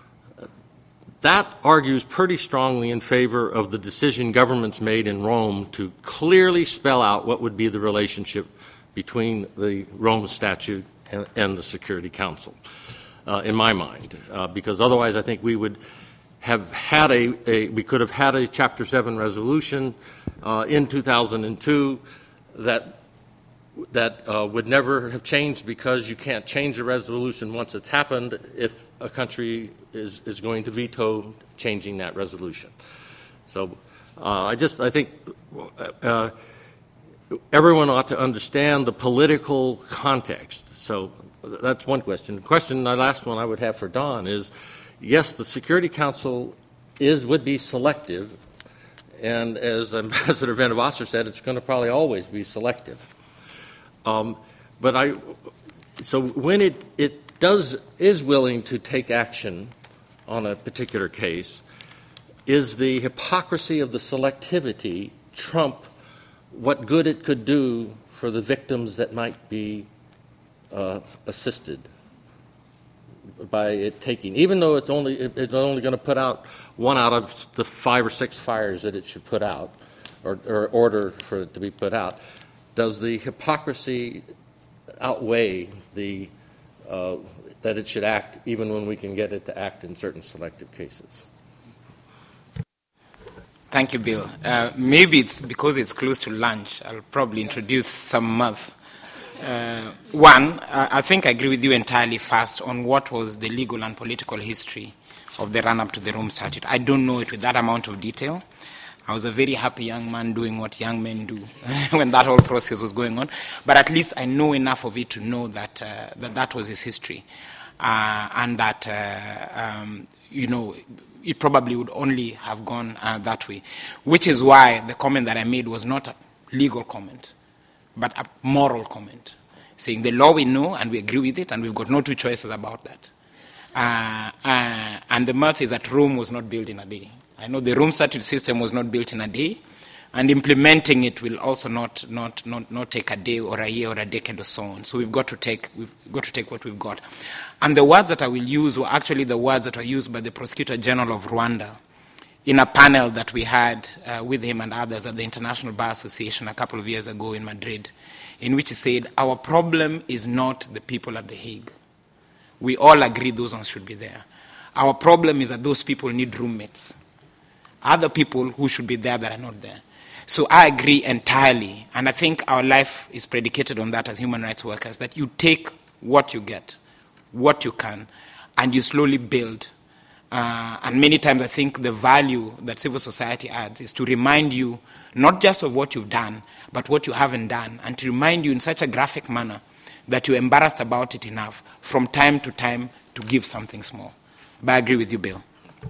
That argues pretty strongly in favor of the decision governments made in Rome to clearly spell out what would be the relationship between the Rome Statute and, and the Security Council, uh, in my mind, uh, because otherwise I think we would have had a, a we could have had a Chapter seven resolution uh, in two thousand two that that uh, would never have changed, because you can't change a resolution once it's happened if a country is, is going to veto changing that resolution. So uh, I just I think uh, everyone ought to understand the political context. So that's one question. The question, the last one I would have for Don is, yes, the Security Council is would be selective, and as Ambassador Van der Wasser said, it's going to probably always be selective. Um, but I, so when it, it does is willing to take action on a particular case, is the hypocrisy of the selectivity trump what good it could do for the victims that might be uh, assisted by it taking, even though it's only it, it's only going to put out one out of the five or six fires that it should put out, or, or order for it to be put out. Does the hypocrisy outweigh the uh, that it should act even when we can get it to act in certain selective cases?
Thank you, Bill. Uh, maybe it's because it's close to lunch. I'll probably introduce some math. Uh, one, I think I agree with you entirely first on what was the legal and political history of the run-up to the Rome Statute. I don't know it with that amount of detail. I was a very happy young man doing what young men do when that whole process was going on. But at least I know enough of it to know that uh, that, that was his history. Uh, and that, uh, um, you know, it probably would only have gone uh, that way. Which is why the comment that I made was not a legal comment, but a moral comment, saying the law we know and we agree with it and we've got no two choices about that. Uh, uh, and the mirth is that Rome was not built in a day. I know the Rome Statute system was not built in a day, and implementing it will also not, not, not, not take a day or a year or a decade or so on. So we've got to take, we've got to take what we've got. And the words that I will use were actually the words that were used by the Prosecutor General of Rwanda in a panel that we had uh, with him and others at the International Bar Association a couple of years ago in Madrid, in which he said, our problem is not the people at The Hague. We all agree those ones should be there. Our problem is that those people need roommates. Other people who should be there that are not there. So I agree entirely, and I think our life is predicated on that as human rights workers, that you take what you get, what you can, and you slowly build. Uh, and many times I think the value that civil society adds is to remind you not just of what you've done, but what you haven't done, and to remind you in such a graphic manner that you're embarrassed about it enough from time to time to give something small. But I agree with you, Bill.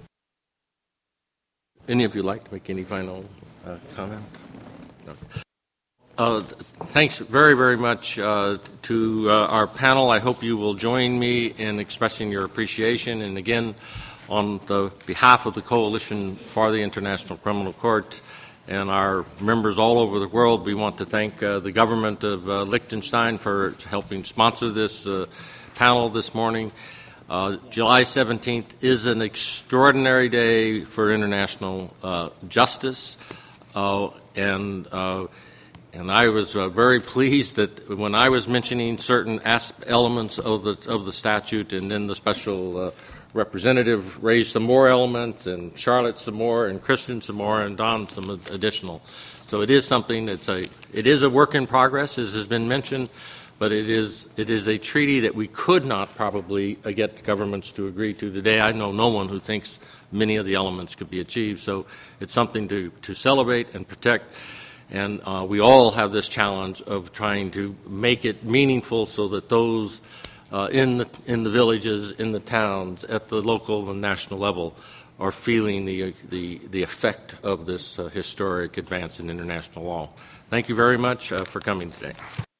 Any of you like to make any final uh, comment? No. Uh, thanks very, very much uh, to uh, our panel. I hope you will join me in expressing your appreciation. And again, on the behalf of the Coalition for the International Criminal Court and our members all over the world, we want to thank uh, the government of uh, Liechtenstein for helping sponsor this uh, panel this morning. Uh, July seventeenth is an extraordinary day for international uh, justice, uh, and uh, and I was uh, very pleased that when I was mentioning certain as- elements of the of the statute, and then the special uh, representative raised some more elements, and Charlotte some more, and Christian some more, and Don some additional. So it is something that's a it is a work in progress, as has been mentioned. But it is it is a treaty that we could not probably uh, get governments to agree to today. I know no one who thinks many of the elements could be achieved. So it's something to, to celebrate and protect. And uh, we all have this challenge of trying to make it meaningful so that those uh, in the in the villages, in the towns, at the local and national level are feeling the the, the effect of this uh, historic advance in international law. Thank you very much uh, for coming today.